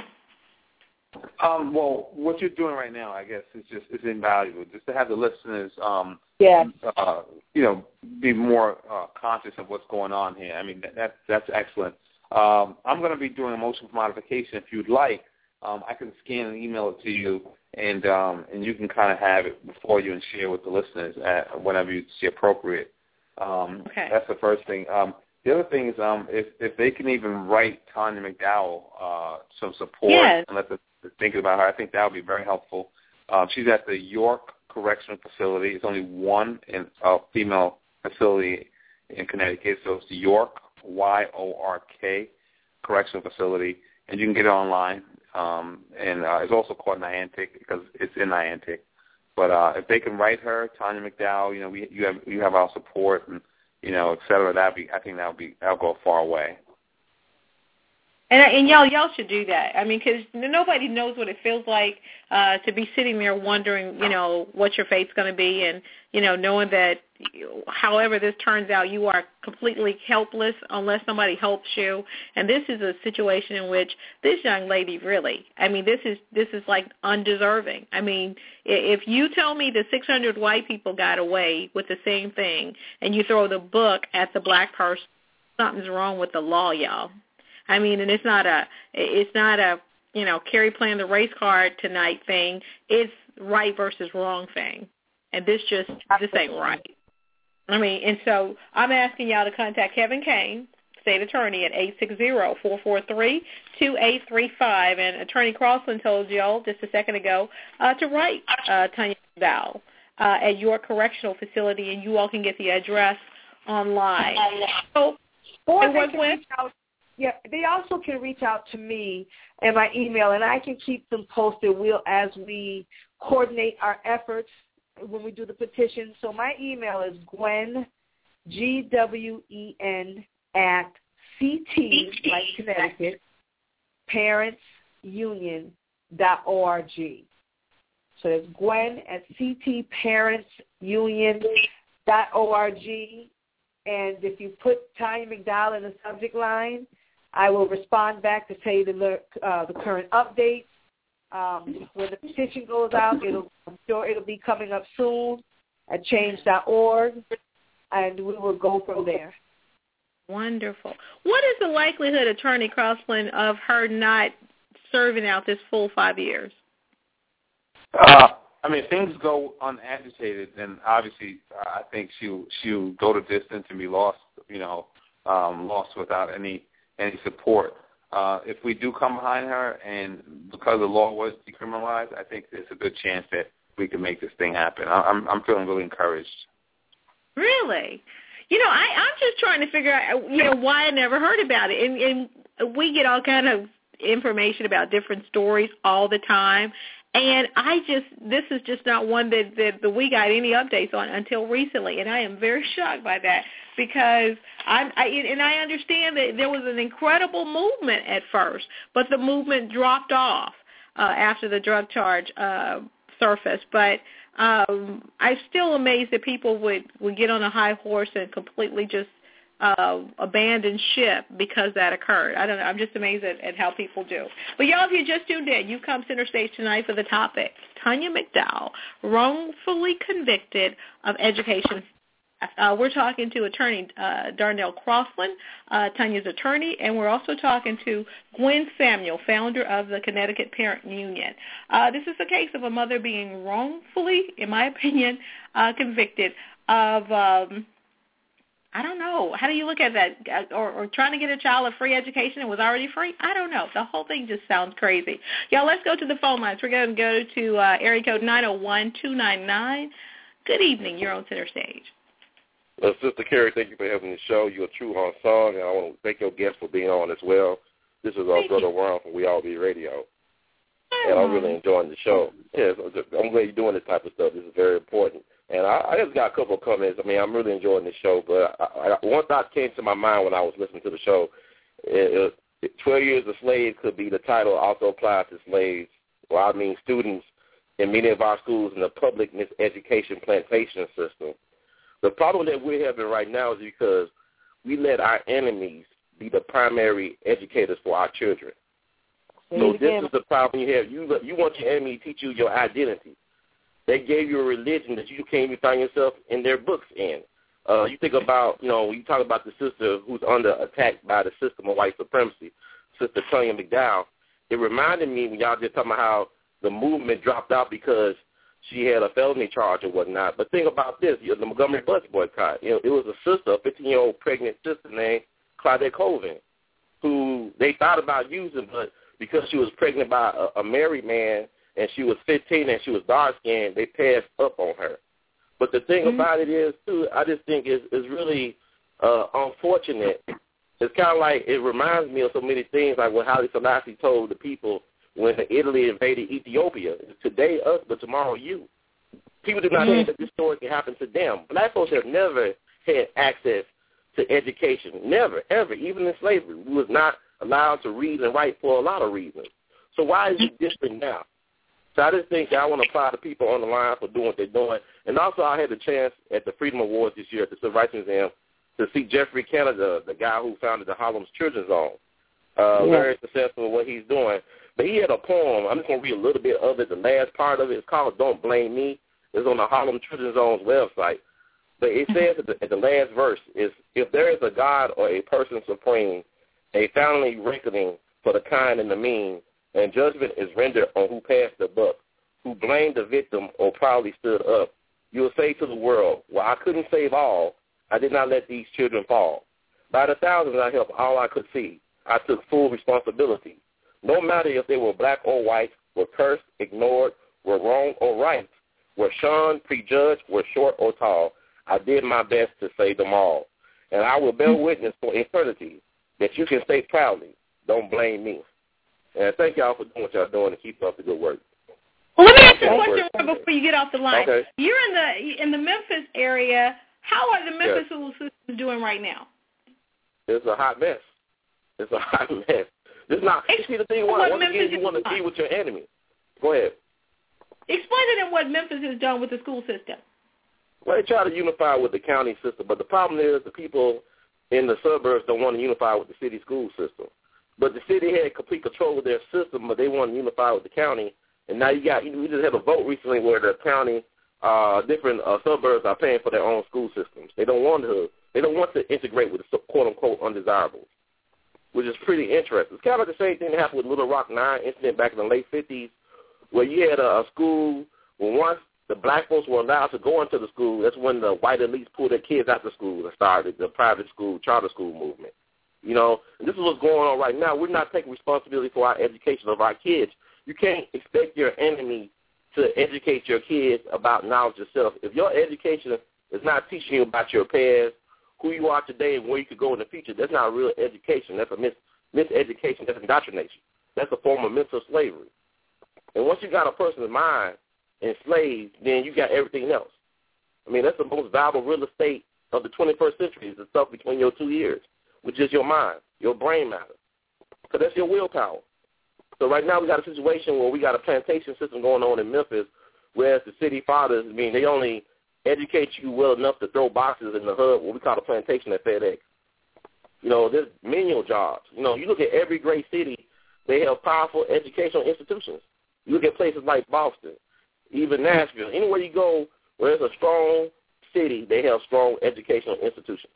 Um, well, what you're doing right now, I guess, is just is invaluable. Just to have the listeners, um, yeah, uh, you know, be more uh, conscious of what's going on here. I mean, that, that that's excellent. Um, I'm going to be doing a motion for modification. If you'd like, um, I can scan and email it to you, and um, and you can kind of have it before you and share with the listeners at whenever you see appropriate. Um, okay. That's the first thing. Um, the other thing is um, if if they can even write Tanya McDowell uh, some support yes. and let them think about her, I think that would be very helpful. Um, she's at the York Correctional Facility. It's only one in a uh, female facility in Connecticut, so it's the York, Y O R K, Correctional Facility, and you can get it online. Um, and uh, it's also called Niantic because it's in Niantic. But uh, if they can write her, Tanya McDowell, you know, we you have you have our support and you know, et cetera. That be I think that would be that'll go far away. And, and y'all, y'all should do that. I mean, because nobody knows what it feels like uh, to be sitting there wondering, you know, what your fate's going to be, and you know, knowing that, however this turns out, you are completely helpless unless somebody helps you. And this is a situation in which this young lady really, I mean, this is this is like undeserving. I mean, if you tell me that six hundred white people got away with the same thing, and you throw the book at the black person, something's wrong with the law, y'all. I mean, and it's not a, it's not a, you know, Carrie playing the race card tonight thing. It's right versus wrong thing, and this just, this ain't right. I mean, and so I'm asking y'all to contact Kevin Kane, state attorney, at eight six zero, four four three, two eight three five. And Attorney Crossland told y'all just a second ago uh, to write uh, Tanya McDowell uh, at your correctional facility, and you all can get the address online. So, or they can reach out. Yeah, they also can reach out to me and my email, and I can keep them posted. We'll as we coordinate our efforts when we do the petition. So my email is Gwen, G W E N, at C T, like Connecticut, parents union dot org. So it's Gwen at C T parents union dot org. And if you put Tanya McDowell in the subject line, I will respond back to tell you the, uh, the current updates. Um, when the petition goes out, it'll, I'm sure it'll be coming up soon at change dot org, and we will go from there. Wonderful. What is the likelihood, Attorney Crossland, of her not serving out this full five years? Uh, I mean, if things go unagitated, then obviously uh, I think she'll she'll go the distance and be lost, you know, um, lost without any any support. Uh, if we do come behind her, and because the law was decriminalized, I think there's a good chance that we can make this thing happen. I'm I'm feeling really encouraged. Really? You know, I, I'm just trying to figure out, you know, why I never heard about it. And, and we get all kind of information about different stories all the time. And I just, this is just not one that, that, that we got any updates on until recently. And I am very shocked by that because I, I and I understand that there was an incredible movement at first, but the movement dropped off uh, after the drug charge uh, surfaced. But um, I'm still amazed that people would, would get on a high horse and completely just Uh, abandoned ship because that occurred. I don't know. I'm just amazed at, at how people do. But y'all, if you just tuned in, you come center stage tonight for the topic. Tanya McDowell, wrongfully convicted of education. Uh, we're talking to Attorney uh, Darnell Crossland, uh, Tanya's attorney, and we're also talking to Gwen Samuel, founder of the Connecticut Parent Union. Uh, this is a case of a mother being wrongfully, in my opinion, uh, convicted of um, I don't know. How do you look at that? Or, or trying to get a child a free education and was already free? I don't know. The whole thing just sounds crazy. Y'all, let's go to the phone lines. We're going to go to uh, area code nine oh one, two nine nine. Good evening. You're on center stage. Well, Sister Carrie, thank you for having the show. You're a true on song, and I want to thank your guest for being on as well. This is our thank brother you. Ron from We All Be Radio. Hi, and I'm really enjoying the show. Yes, I'm glad you're doing this type of stuff. This is very important. And I, I just got a couple of comments. I mean, I'm really enjoying the show, but I, I, one thought came to my mind when I was listening to the show. It, it, twelve Years a Slave could be the title, also applies to slaves, well, I mean students in many of our schools in the public miseducation plantation system. The problem that we're having right now is because we let our enemies be the primary educators for our children. So this is the problem you have. You, you want your enemy to teach you your identity. They gave you a religion that you can't even find yourself in their books in. Uh, you think about, you know, when you talk about the sister who's under attack by the system of white supremacy, Sister Tanya McDowell, it reminded me when y'all just talking about how the movement dropped out because she had a felony charge or whatnot. But think about this, the Montgomery bus boycott. You know, it was a sister, a fifteen-year-old pregnant sister named Claudette Colvin, who they thought about using, but because she was pregnant by a, a married man and she was fifteen and she was dark-skinned, they passed up on her. But the thing mm-hmm. about it is, too, I just think it's, it's really uh, unfortunate. It's kind of like, it reminds me of so many things, like what Haile Selassie told the people when Italy invaded Ethiopia. Today, us, but tomorrow, you. People do not mm-hmm. think that this story can happen to them. Black folks have never had access to education. Never, ever. Even in slavery, we was not allowed to read and write for a lot of reasons. So why is it different now? So I just think that I want to apply to people on the line for doing what they're doing. And also I had the chance at the Freedom Awards this year at the Civil Rights Museum to see Jeffrey Canada, the guy who founded the Harlem's Children's Zone. Uh, yeah. Very successful in what he's doing. But he had a poem. I'm just going to read a little bit of it. The last part of it is called Don't Blame Me. It's on the Harlem Children's Zone's website. But it says at the, at the last verse is, if there is a God or a person supreme, a family reckoning for the kind and the mean, and judgment is rendered on who passed the buck, who blamed the victim or proudly stood up, you will say to the world, well, I couldn't save all. I did not let these children fall. By the thousands I helped all I could see. I took full responsibility. No matter if they were black or white, were cursed, ignored, were wrong or right, were shunned, prejudged, were short or tall, I did my best to save them all. And I will bear witness for eternity that you can say proudly, don't blame me. And thank y'all for doing what y'all doing and keep up the good work. Well, let me ask you a question before you get off the line. Okay. You're in the in the Memphis area. How are the Memphis yes. school systems doing right now? It's a hot mess. It's a hot mess. It's not. You see the thing. Once again, you want to be with your enemy. Go ahead. Explain to them what Memphis has done with the school system. Well, they try to unify with the county system, but the problem is the people in the suburbs don't want to unify with the city school system. But the city had complete control of their system, but they want to unify with the county. And now you got, we just had a vote recently where the county, uh, different uh, suburbs are paying for their own school systems. They don't want to, they don't want to integrate with the quote unquote undesirables, which is pretty interesting. It's kind of like the same thing that happened with Little Rock Nine incident back in the late fifties, where you had a, a school where once the black folks were allowed to go into the school, that's when the white elites pulled their kids out of school and started the private school, charter school movement. You know, and this is what's going on right now. We're not taking responsibility for our education of our kids. You can't expect your enemy to educate your kids about knowledge yourself. If your education is not teaching you about your past, who you are today, and where you could go in the future, that's not real education. That's a mis- miseducation. That's indoctrination. That's a form of mental slavery. And once you got a person's mind enslaved, then you got everything else. I mean, that's the most valuable real estate of the twenty-first century is the stuff between your two ears, which is your mind, your brain matter. So that's your willpower. So right now we got a situation where we got a plantation system going on in Memphis, whereas the city fathers, I mean, they only educate you well enough to throw boxes in the hub, what we call a plantation at FedEx. You know, there's menial jobs. You know, you look at every great city, they have powerful educational institutions. You look at places like Boston, even Nashville. Anywhere you go where there's a strong city, they have strong educational institutions.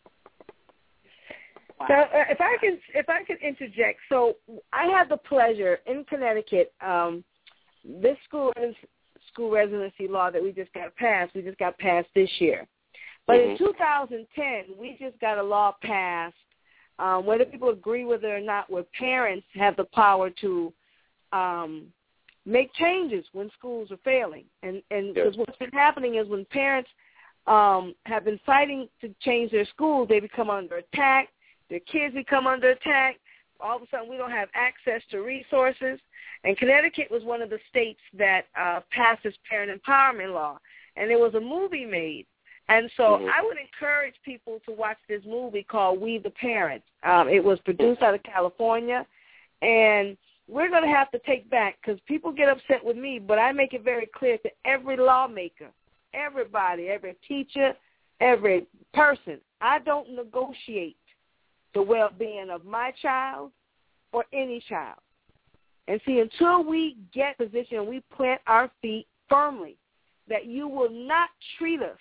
So uh, if I can, if I can interject, so I had the pleasure in Connecticut. Um, this school school residency law that we just got passed, we just got passed this year. But mm-hmm. in two thousand ten, we just got a law passed, um, whether people agree with it or not, where parents have the power to um, make changes when schools are failing. And and because yes. what's been happening is when parents um, have been fighting to change their schools, they become under attack. Their kids become under attack. All of a sudden, we don't have access to resources. And Connecticut was one of the states that uh, passed this parent empowerment law. And there was a movie made. And so mm-hmm. I would encourage people to watch this movie called We the Parents. Um, it was produced out of California. And we're going to have to take back, because people get upset with me, but I make it very clear to every lawmaker, everybody, every teacher, every person, I don't negotiate the well-being of my child or any child. And see, until we get position and we plant our feet firmly, that you will not treat us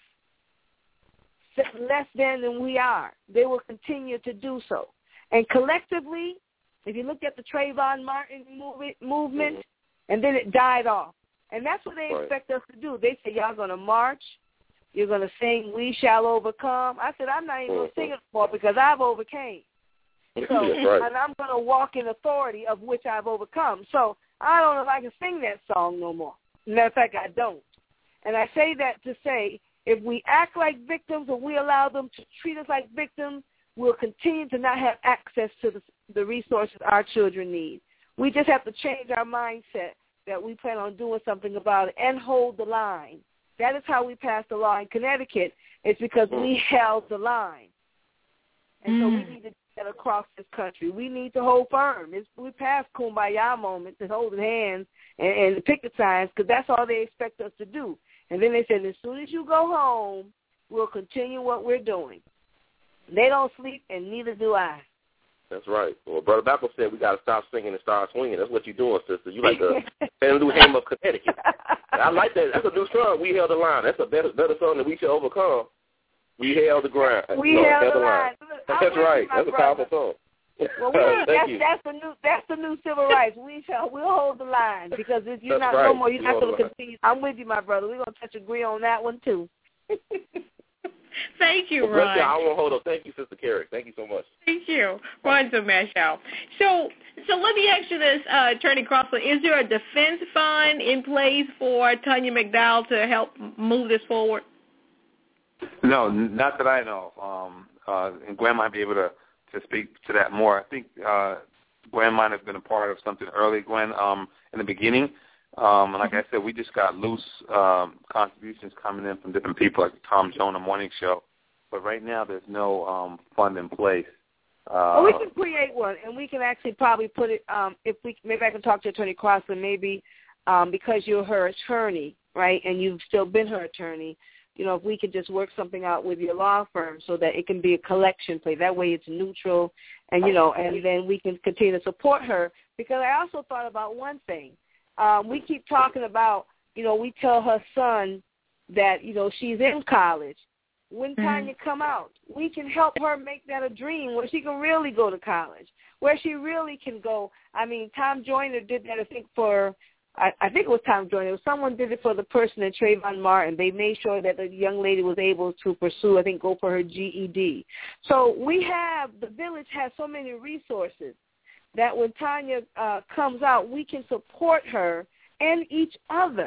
less than than we are. They will continue to do so. And collectively, if you look at the Trayvon Martin movement, movement mm-hmm. and then it died off. And that's what they right. expect us to do. They say, y'all going to march. You're going to sing We Shall Overcome. I said, I'm not even going to sing it for because I've overcame. So, That's right. and I'm going to walk in authority of which I've overcome. So I don't know if I can sing that song no more. Matter of fact, I don't. And I say that to say, if we act like victims or we allow them to treat us like victims, we'll continue to not have access to the, the resources our children need. We just have to change our mindset that we plan on doing something about it and hold the line. That is how we passed the law in Connecticut. It's because we held the line. And mm. so we need to do that across this country. We need to hold firm. It's, we passed kumbaya moments and holding hands and, and the picket signs because that's all they expect us to do. And then they said, as soon as you go home, we'll continue what we're doing. They don't sleep, and neither do I. That's right. Well, Brother Malcolm said we got to stop singing and start swinging. That's what you're doing, sister. You like the Saint Louis Hymn of Connecticut. I like that. That's a new song. We held the line. That's a better, better song that we should overcome. We held the ground. We no, held, held the line. line. That's right. That's brother. a powerful song. Well, we, Thank that's, you. that's the new that's the new civil rights. We shall we'll hold the line because if you're that's not right. no more, you're you not going to continue. I'm with you, my brother. We're going to touch agree on that one too. Thank you, well, Ron. I won't hold up. Thank you, Sister Carrie. Thank you so much. Thank you, Ron Zamashow. So, so let me ask you this, uh, Attorney Crossland: is there a defense fund in place for Tanya McDowell to help move this forward? No, not that I know of. Um, uh, and Gwen might be able to, to speak to that more. I think uh, Gwen might have been a part of something early, Gwen, um, in the beginning. Um, and like I said, we just got loose um, contributions coming in from different people, like the Tom Jonah Morning Show. But right now, there's no um, fund in place. Uh, well, we can create one, and we can actually probably put it. Um, if we maybe I can talk to Attorney Crossland, maybe um, because you're her attorney, right, and you've still been her attorney. You know, if we could just work something out with your law firm so that it can be a collection play. That way, it's neutral, and you know, and then we can continue to support her. Because I also thought about one thing. Um, we keep talking about, you know, we tell her son that, you know, she's in college. When mm-hmm. Tanya come out, we can help her make that a dream where she can really go to college, where she really can go. I mean, Tom Joyner did that, I think, for, I, I think it was Tom Joyner. It was someone did it for the person at Trayvon Martin. They made sure that the young lady was able to pursue, I think, go for her G E D. So we have, the village has so many resources that when Tanya uh, comes out, we can support her and each other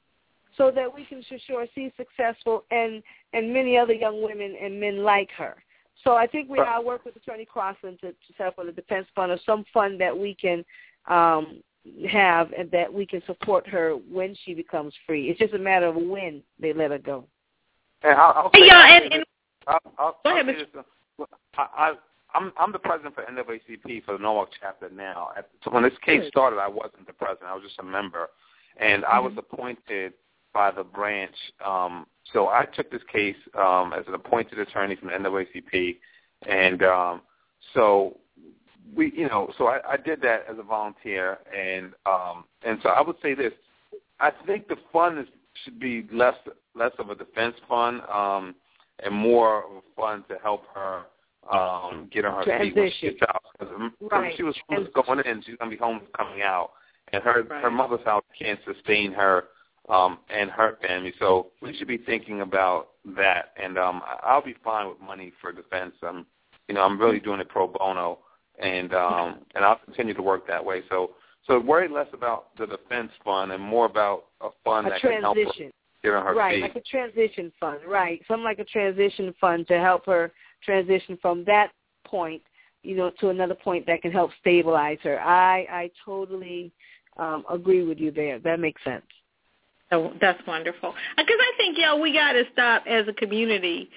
so that we can for sure she's successful and, and many other young women and men like her. So I think we I'll work with Attorney Crossland to, to set up a defense fund or some fund that we can um, have and that we can support her when she becomes free. It's just a matter of when they let her go. And I'll, I'll say, yeah, I'll and, and I'll, I'll, go ahead, I'll say this, I, I, I'm, I'm the president for N double A C P for the Norwalk chapter now. At, so when this case started, I wasn't the president. I was just a member. And mm-hmm. I was appointed by the branch. Um, so I took this case um, as an appointed attorney from the N double A C P. And um, so we, you know, so I, I did that as a volunteer. And um, and so I would say this. I think the fund is, should be less less of a defense fund um, and more of a fund to help her Um, get on her Transition. feet when she gets out. Right. She was, she was going in, she's going to be home coming out. And her right. her mother's house can't sustain her um, and her family. So we should be thinking about that. And um, I'll be fine with money for defense. Um, you know, I'm really doing it pro bono, and um, and I'll continue to work that way. So so worry less about the defense fund and more about a fund a that transition. can help her get on her right, feet. Right, like a transition fund. Right, something like a transition fund to help her transition from that point, you know, to another point that can help stabilize her. I I totally um, agree with you there. That makes sense. Oh, that's wonderful. Because I think, yeah, we got to stop as a community.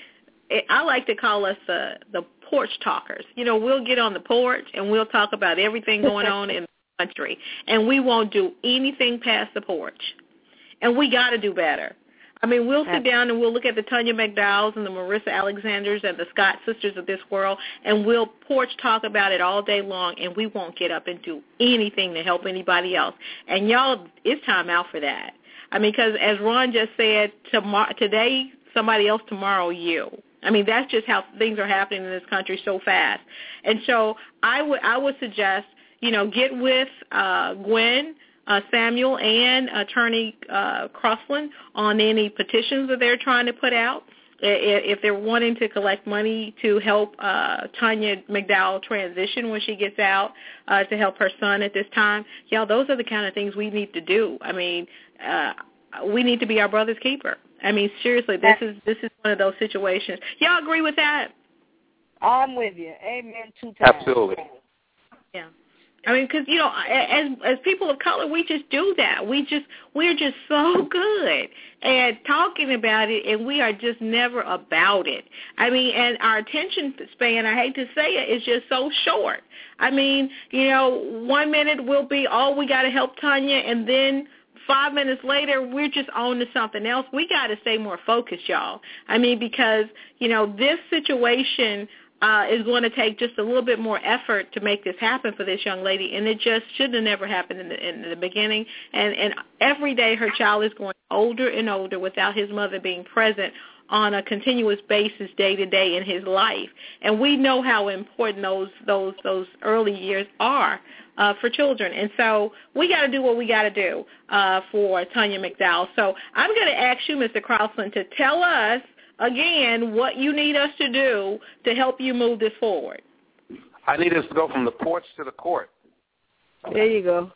I like to call us the the porch talkers. You know, we'll get on the porch and we'll talk about everything going on in the country, and we won't do anything past the porch. And we got to do better. I mean, we'll sit down and we'll look at the Tanya McDowells and the Marissa Alexanders and the Scott sisters of this world, and we'll porch talk about it all day long, and we won't get up and do anything to help anybody else. And, y'all, it's time out for that. I mean, because as Ron just said, tomorrow, today somebody else, tomorrow you. I mean, that's just how things are happening in this country so fast. And so I would I would suggest, you know, get with uh, Gwen, Uh, Samuel, and Attorney uh, Crossland on any petitions that they're trying to put out. if they're wanting to collect money to help uh, Tanya McDowell transition when she gets out, uh, to help her son at this time, y'all, those are the kind of things we need to do. I mean, uh, we need to be our brother's keeper. I mean, seriously, this is this is one of those situations. Y'all agree with that? I'm with you. Amen. Two times. Absolutely. Yeah. I mean, because, you know, as as people of color, we just do that. We just, we're just so good at talking about it, and we are just never about it. I mean, and our attention span, I hate to say it, is just so short. I mean, you know, one minute we'll be, oh, we got to help Tanya, and then five minutes later, we're just on to something else. We got to stay more focused, y'all. I mean, because, you know, this situation Uh, is going to take just a little bit more effort to make this happen for this young lady, and it just should have never happened in the, in the beginning. And, and every day her child is going older and older without his mother being present on a continuous basis day to day in his life. And we know how important those those those early years are uh, for children. And so we got to do what we got to do uh, for Tanya McDowell. So I'm going to ask you, Mister Crossland, to tell us again what you need us to do to help you move this forward. I need us to go from the porch to the court. There you go.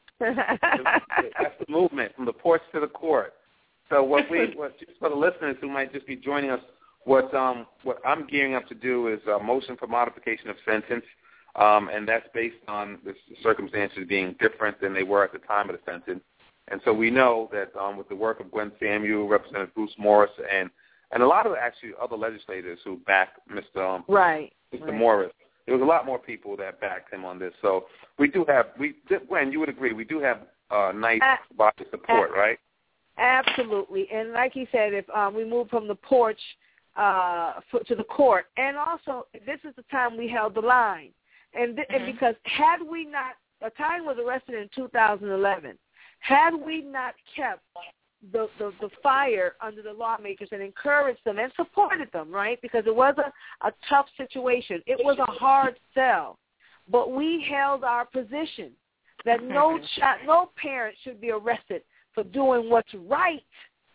That's the movement, from the porch to the court. So what we, what, just for the listeners who might just be joining us, what um, what I'm gearing up to do is a motion for modification of sentence, um, and that's based on the circumstances being different than they were at the time of the sentence. And so we know that um, with the work of Gwen Samuel, Representative Bruce Morris, and And a lot of actually other legislators who backed Mister Um, right, Mister right. Morris. There was a lot more people that backed him on this. So we do have, we Gwen, you would agree, we do have uh, nice uh, body support, uh, right? Absolutely. And like he said, if um, we move from the porch uh, to the court, and also this is the time we held the line. And, th- mm-hmm. and because had we not, Tanya was arrested in two thousand eleven, had we not kept The, the the fire under the lawmakers and encouraged them and supported them, right? Because it was a, a tough situation. It was a hard sell. But we held our position that no child, no parent should be arrested for doing what's right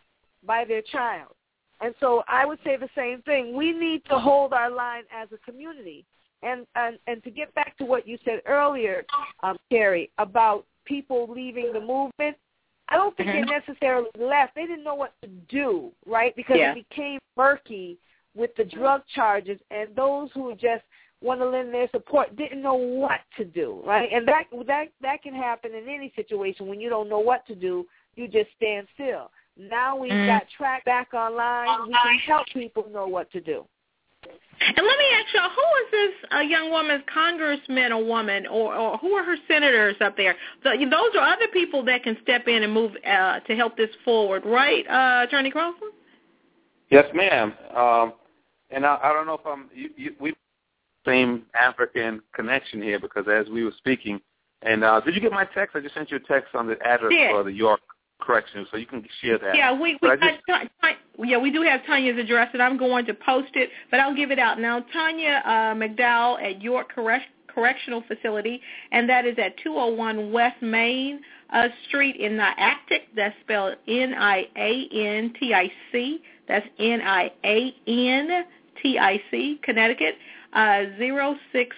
by their child. And so I would say the same thing. We need to hold our line as a community. And, and, and to get back to what you said earlier, um, Carrie, about people leaving the movement, I don't think mm-hmm. they necessarily left. They didn't know what to do, right? Because yeah. it became murky with the drug charges, and those who just want to lend their support didn't know what to do, right? And that that that can happen in any situation. When you don't know what to do, you just stand still. Now we've mm-hmm. got Track back online. We can help people know what to do. And let me ask you, who is this uh, young woman's congressman or woman, or, or who are her senators up there? So, those are other people that can step in and move uh, to help this forward, right, uh, Attorney Crossland? Yes, ma'am. Um, and I, I don't know if I'm you, you, we same African connection here, because as we were speaking, and uh, did you get my text? I just sent you a text on the address yeah. for the York Correction, so you can share that. Yeah, we, we got, just, t- yeah, we do have Tanya's address, and I'm going to post it, but I'll give it out now. Tanya uh, McDowell at York Correct- Correctional Facility, and that is at two oh one West Main uh, Street in Niantic. That's spelled N I A N T I C. That's N I A N T I C, Connecticut, uh, zero six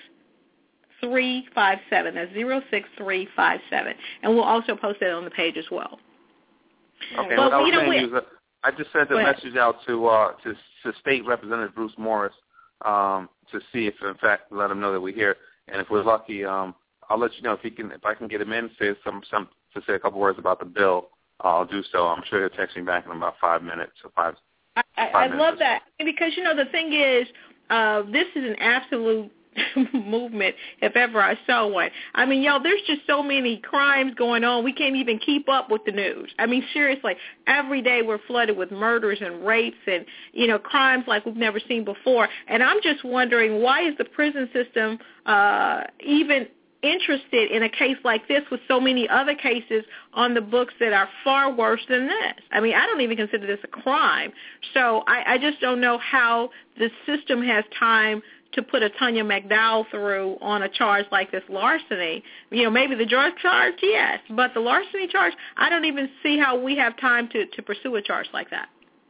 three five seven. That's zero six three five seven. And we'll also post it on the page as well. Okay, well, what I was you know, saying is that I just sent a message out to, uh, to to State Representative Bruce Morris um, to see if, in fact, let him know that we're here, and if we're lucky, um, I'll let you know if he can, if I can get him in, say some some to say a couple words about the bill. Uh, I'll do so. I'm sure he'll text me back in about five minutes or five. I, I, five I minutes love that, because you know the thing is, uh, this is an absolute movement if ever I saw one. I mean, y'all, there's just so many crimes going on. We can't even keep up with the news. I mean, seriously, every day we're flooded with murders and rapes and, you know, crimes like we've never seen before. And I'm just wondering, why is the prison system uh, even interested in a case like this with so many other cases on the books that are far worse than this? I mean, I don't even consider this a crime. So I, I just don't know how the system has time to put a Tanya McDowell through on a charge like this larceny. You know, maybe the drug charge, yes, but the larceny charge, I don't even see how we have time to, to pursue a charge like that.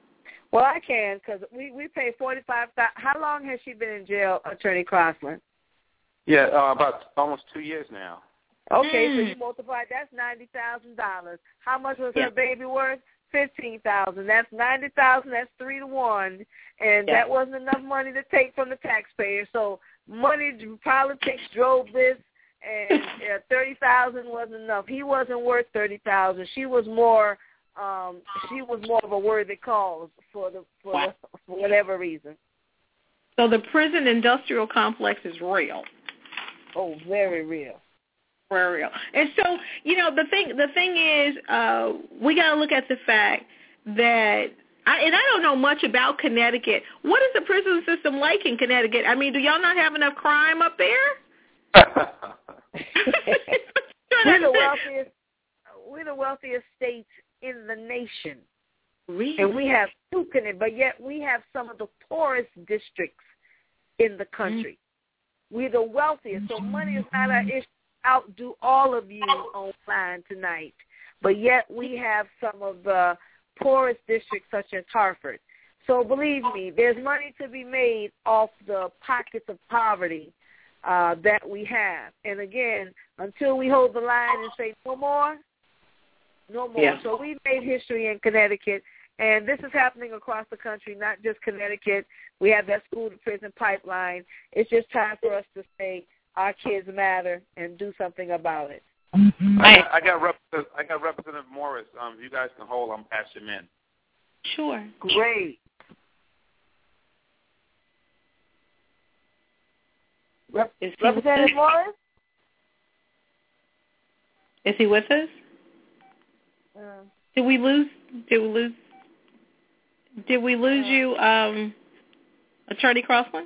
Well, I can because we, we pay forty-five thousand dollars. How long has she been in jail, Attorney Crossland? Yeah, uh, about almost two years now. Okay, Mm. so you multiply, that's ninety thousand dollars. How much was Yeah. her baby worth? fifteen thousand dollars. That's ninety thousand dollars. That's three to one. And Yeah. that wasn't enough money to take from the taxpayer. So money, politics drove this, and uh, thirty thousand dollars wasn't enough. He wasn't worth thirty thousand dollars. She was more um, she was more of a worthy cause for the for, the, for whatever reason. So the prison industrial complex is real. Oh, very real. Very real. And so, you know, the thing the thing is, uh, we got to look at the fact that, I, and I don't know much about Connecticut. What is the prison system like in Connecticut? I mean, do y'all not have enough crime up there? we're the wealthiest. We're the wealthiest state in the nation. Really? And we have two Connecticut, but yet we have some of the poorest districts in the country. Mm-hmm. We're the wealthiest, so money is not our issue. Outdo all of you online tonight, but yet we have some of the poorest districts such as Hartford. So believe me, there's money to be made off the pockets of poverty uh, that we have. And again, until we hold the line and say no more, no more. Yeah. So we made history in Connecticut, and this is happening across the country, not just Connecticut. We have that school-to-prison pipeline. It's just time for us to say, our kids matter, and do something about it. I, I got Rep- I got Representative Morris. Um, you guys can hold. I'm past your men. Sure. Great. Rep- Is he Representative Morris? Is he with us? Uh, Did we lose? Did we lose? Did we lose uh, you, um, Attorney Crossland?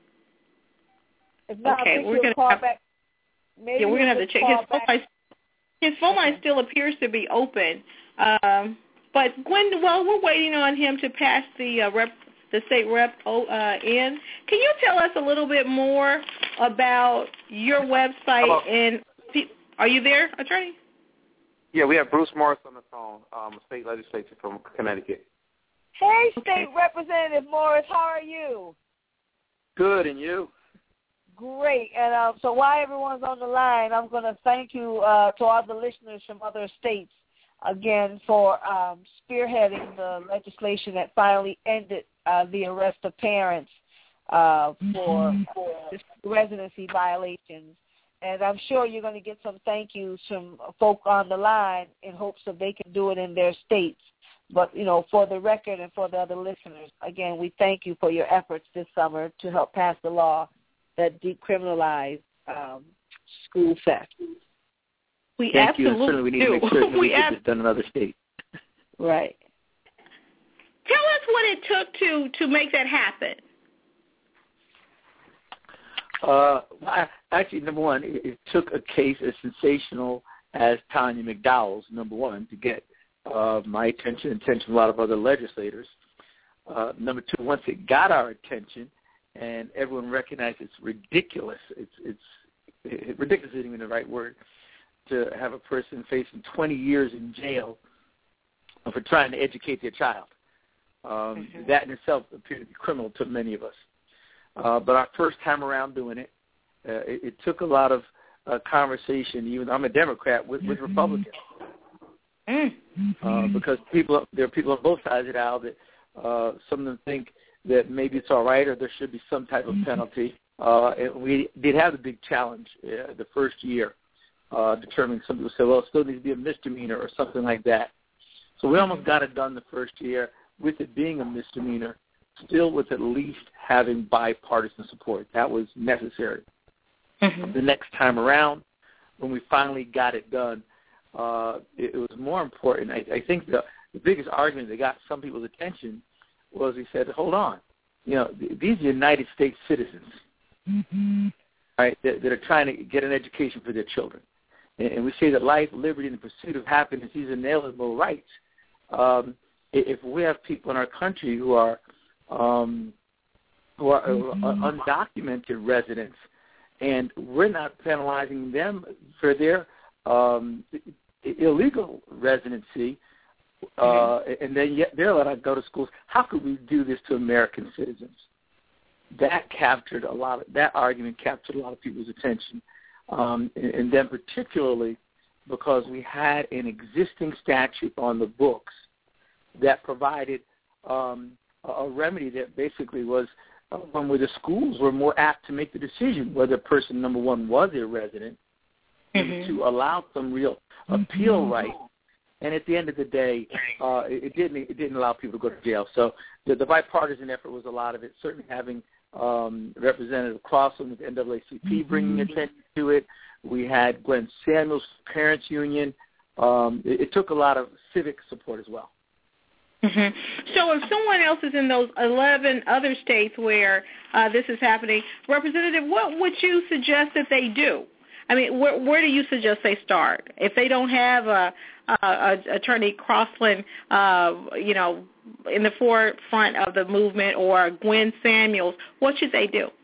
If not, okay, I think we're he'll gonna call have, back. Maybe yeah, we're gonna have to check his phone line. His phone line still appears to be open, um, but Gwen, well, we're waiting on him to pass the uh, rep, the state rep uh, in. Can you tell us a little bit more about your website? Hello. And are you there, Attorney? Yeah, we have Bruce Morris on the phone, um, state legislature from Connecticut. Hey, State okay. Representative Morris, how are you? Good, and you? Great. And uh, so while everyone's on the line, I'm going to thank you uh, to all the listeners from other states, again, for um, spearheading the legislation that finally ended uh, the arrest of parents uh, for, for residency violations. And I'm sure you're going to get some thank yous from folk on the line in hopes that they can do it in their states. But, you know, for the record and for the other listeners, again, we thank you for your efforts this summer to help pass the law that decriminalize um, school theft. We Thank absolutely you. And certainly we need do. to make sure that we, we get ab- this done in other states. Right. Tell us what it took to, to make that happen. Uh, I, actually, number one, it, it took a case as sensational as Tanya McDowell's, number one, to get uh, my attention and attention of a lot of other legislators. Uh, number two, once it got our attention and everyone recognized it's ridiculous, it's, it's it, ridiculous isn't even the right word, to have a person facing twenty years in jail for trying to educate their child. Um, mm-hmm. That in itself appeared to be criminal to many of us. Uh, but our first time around doing it, uh, it, it took a lot of uh, conversation. Even I'm a Democrat with, with Republicans, mm-hmm. uh, because people there are people on both sides of the aisle that uh, some of them think that maybe it's all right or there should be some type of penalty. Uh, and we did have a big challenge uh, the first year, uh, determining some people said, well, it still needs to be a misdemeanor or something like that. So we almost got it done the first year with it being a misdemeanor, still with at least having bipartisan support. That was necessary. Mm-hmm. The next time around, when we finally got it done, uh, it, it was more important. I, I think the, the biggest argument that got some people's attention was he said, hold on, you know, th- these are United States citizens, mm-hmm. right, that, that are trying to get an education for their children. And, and we say that life, liberty, and the pursuit of happiness, these are inalienable rights. Um, if we have people in our country who are um, who are mm-hmm. uh, undocumented residents, and we're not penalizing them for their um, illegal residency, uh, and then yet they're allowed to go to schools. How could we do this to American citizens? That captured a lot of, that argument captured a lot of people's attention. Um, and, and then particularly because we had an existing statute on the books that provided um, a, a remedy that basically was uh, one where the schools were more apt to make the decision whether person, number one, was a resident, mm-hmm. to allow some real appeal right. And at the end of the day, uh, it, it didn't it didn't allow people to go to jail. So the, the bipartisan effort was a lot of it, certainly having um, Representative Crossland with the N double A C P bringing attention to it. We had Glenn Samuels' Parents Union. Um, it, it took a lot of civic support as well. Mm-hmm. So if someone else is in those eleven other states where uh, this is happening, Representative, what would you suggest that they do? I mean, where, where do you suggest they start? If they don't have a, a, a Attorney Crossland, uh, you know, in the forefront of the movement, or Gwen Samuels, what should they do?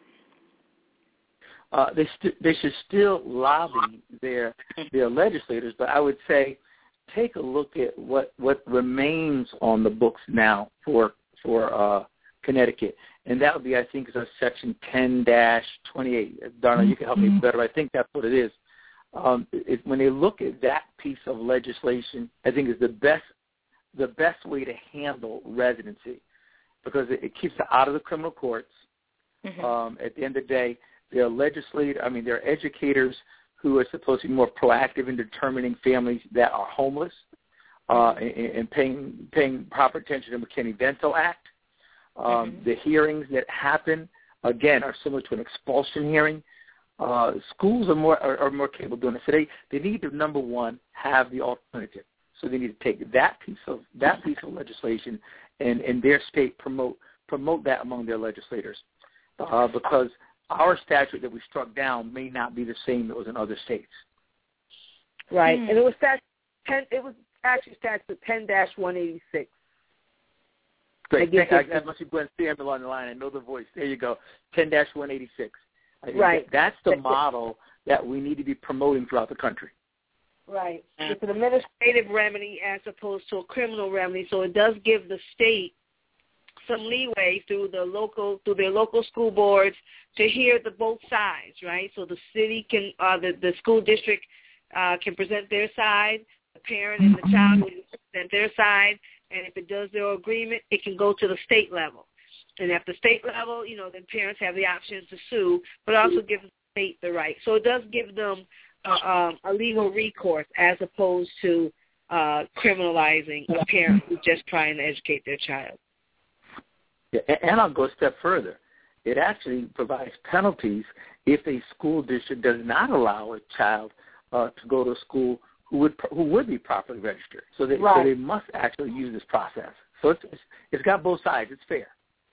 Uh, they st- they should still lobby their their legislators, but I would say take a look at what, what remains on the books now for for uh, Connecticut, and that would be, I think, is a Section ten dash twenty-eight. Darna, you can help me better. I think that's what it is. Um, it, when they look at that piece of legislation, I think is the best the best way to handle residency, because it, it keeps it out of the criminal courts. Mm-hmm. Um, at the end of the day, they're legislators. I mean, they're educators who are supposed to be more proactive in determining families that are homeless, uh, and, and paying paying proper attention to the McKinney-Vento Act. Um, mm-hmm. The hearings that happen, again, are similar to an expulsion hearing. Uh, schools are more are, are more capable of doing it. So they, they need to, number one, have the alternative. So they need to take that piece of that piece of legislation and in their state promote promote that among their legislators, uh, because our statute that we struck down may not be the same that was in other states. Right, mm. and it was statute ten. It was actually statute ten dash one eighty six. Great. Thank, I, I must be Gwen Samuel on the line. I know the voice. There you go. ten dash one eighty six. Right. That, that's the that's model it. that we need to be promoting throughout the country. Right. It's an administrative remedy as opposed to a criminal remedy, so it does give the state some leeway through the local through their local school boards to hear the both sides, right? So the city can, uh, the the school district uh, can present their side, the parent and the child can present their side, and if it does their agreement, it can go to the state level. And at the state level, you know, then parents have the option to sue, but also gives the state the right. So it does give them uh, um, a legal recourse as opposed to uh, criminalizing a parent who's just trying to educate their child. Yeah, and I'll go a step further. It actually provides penalties if a school district does not allow a child uh, to go to a school who would who would be properly registered. So they, right. so they must actually use this process. So it's, it's it's got both sides. It's fair.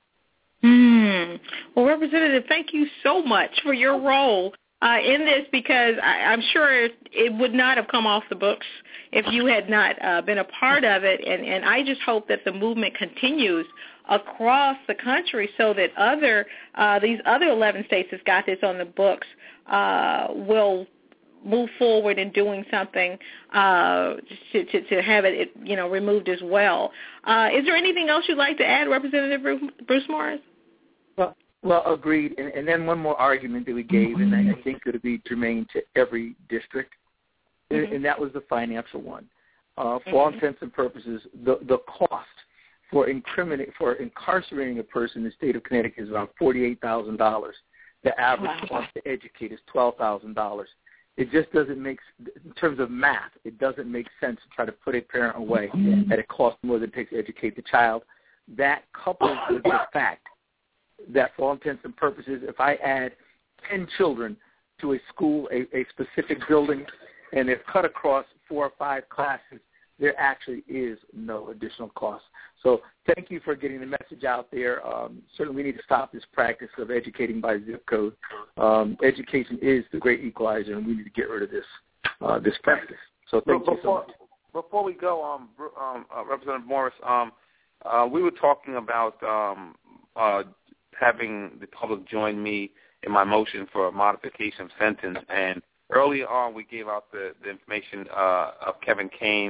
Hmm. Well, Representative, thank you so much for your role uh, in this, because I, I'm sure it would not have come off the books if you had not uh, been a part of it. And, and I just hope that the movement continues across the country so that other uh, these other eleven states that's got this on the books uh, will move forward in doing something uh, to, to, to have it, you know, removed as well. Uh, is there anything else you'd like to add, Representative Bruce Morris? Well, well agreed. And, and then one more argument that we gave, and I think it would be germane to every district, mm-hmm. and that was the financial one. Uh, for mm-hmm. all intents and purposes, the, the cost for incriminate for incarcerating a person in the state of Connecticut is around forty-eight thousand dollars. The average wow. cost to educate is twelve thousand dollars. It just doesn't make, in terms of math, it doesn't make sense to try to put a parent away at a cost more than it takes to educate the child. That coupled with the fact that for all intents and purposes, if I add ten children to a school, a, a specific building, and they're cut across four or five classes, there actually is no additional cost. So thank you for getting the message out there. Um, certainly we need to stop this practice of educating by zip code. Um, education is the great equalizer, and we need to get rid of this uh, this practice. So thank before, you so much. Before we go, um, um, uh, Representative Morris, um, uh, we were talking about um, uh, having the public join me in my motion for a modification of sentence, and earlier on we gave out the, the information uh, of Kevin Kane,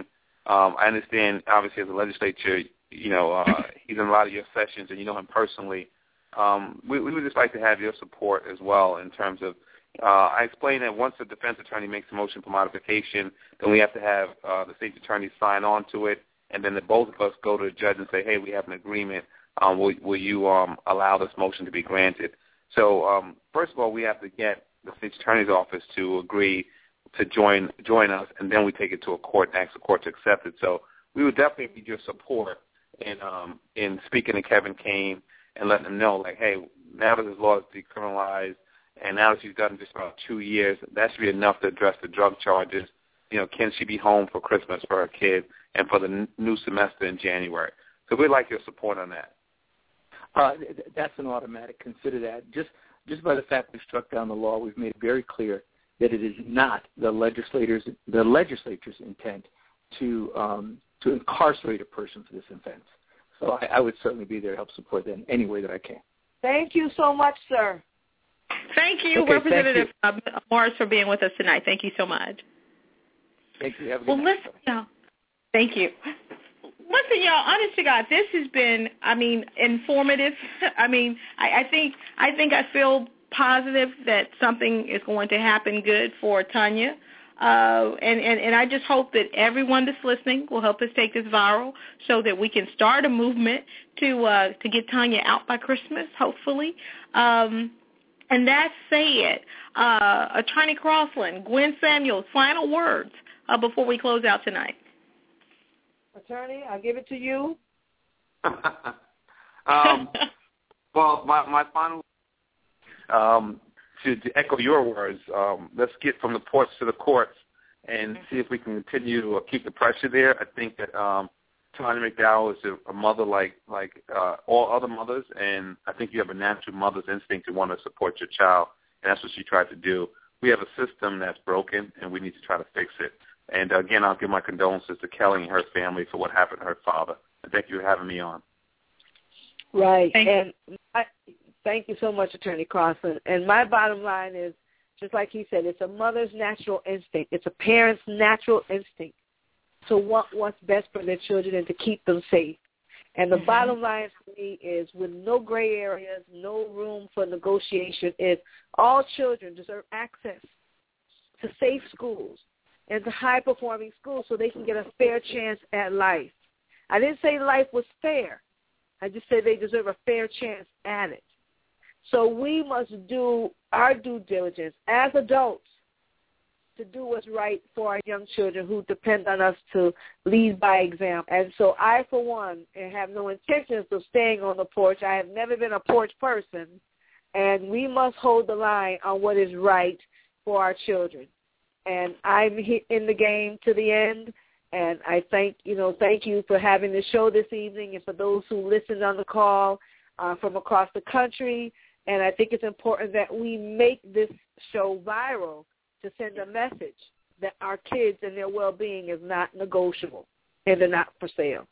Um, I understand, obviously, as a legislature, you know, uh, he's in a lot of your sessions, and you know him personally. Um, we, we would just like to have your support as well in terms of, uh, I explained that once the defense attorney makes a motion for modification, then we have to have uh, the state's attorney sign on to it, and then the both of us go to the judge and say, hey, we have an agreement. Um, will, will you um, allow this motion to be granted? So, um, first of all, we have to get the state's attorney's office to agree to join join us, and then we take it to a court and ask the court to accept it. So we would definitely need your support in um, in speaking to Kevin Kane and letting them know, like, hey, now that this law is decriminalized, and now that she's done just about two years, that should be enough to address the drug charges. You know, can she be home for Christmas for her kid and for the n- new semester in January? So we'd like your support on that. Uh, that's an automatic. Consider that. Just just by the fact we struck down the law, we've made it very clear that it is not the legislators, the legislature's intent to um, to incarcerate a person for this offense. So I, I would certainly be there to help support that in any way that I can. Thank you so much, sir. Thank you, okay, Representative thank you. Uh, Morris, for being with us tonight. Thank you so much. Thank you. Have a good well, night. listen, y'all. Thank you. Listen, y'all, honest to God, this has been, I mean, informative. I mean, I, I think I think I feel positive that something is going to happen good for Tanya. Uh, and, and, and I just hope that everyone that's listening will help us take this viral so that we can start a movement to uh, to get Tanya out by Christmas, hopefully. Um, and that said, uh, Attorney Crossland, Gwen Samuels, final words uh, before we close out tonight. Attorney, I'll give it to you. um, well, my, my final, um, to, to echo your words, um, let's get from the porch to the courts and see if we can continue to keep the pressure there. I think that um, Tanya McDowell is a, a mother like like uh, all other mothers, and I think you have a natural mother's instinct to want to support your child, and that's what she tried to do. We have a system that's broken, and we need to try to fix it. And, again, I'll give my condolences to Kelly and her family for what happened to her father. And thank you for having me on. Right. Thank and I, thank you so much, Attorney Crossland. And my bottom line is, just like he said, it's a mother's natural instinct. It's a parent's natural instinct to want what's best for their children and to keep them safe. And the mm-hmm. bottom line for me is, with no gray areas, no room for negotiation, is all children deserve access to safe schools and to high-performing schools so they can get a fair chance at life. I didn't say life was fair. I just said they deserve a fair chance at it. So we must do our due diligence as adults to do what's right for our young children who depend on us to lead by example. And so I, for one, have no intentions of staying on the porch. I have never been a porch person, and we must hold the line on what is right for our children. And I'm in the game to the end, and I thank you know thank you for having this show this evening, and for those who listened on the call uh, from across the country. And I think it's important that we make this show viral to send a message that our kids and their well-being is not negotiable and they're not for sale.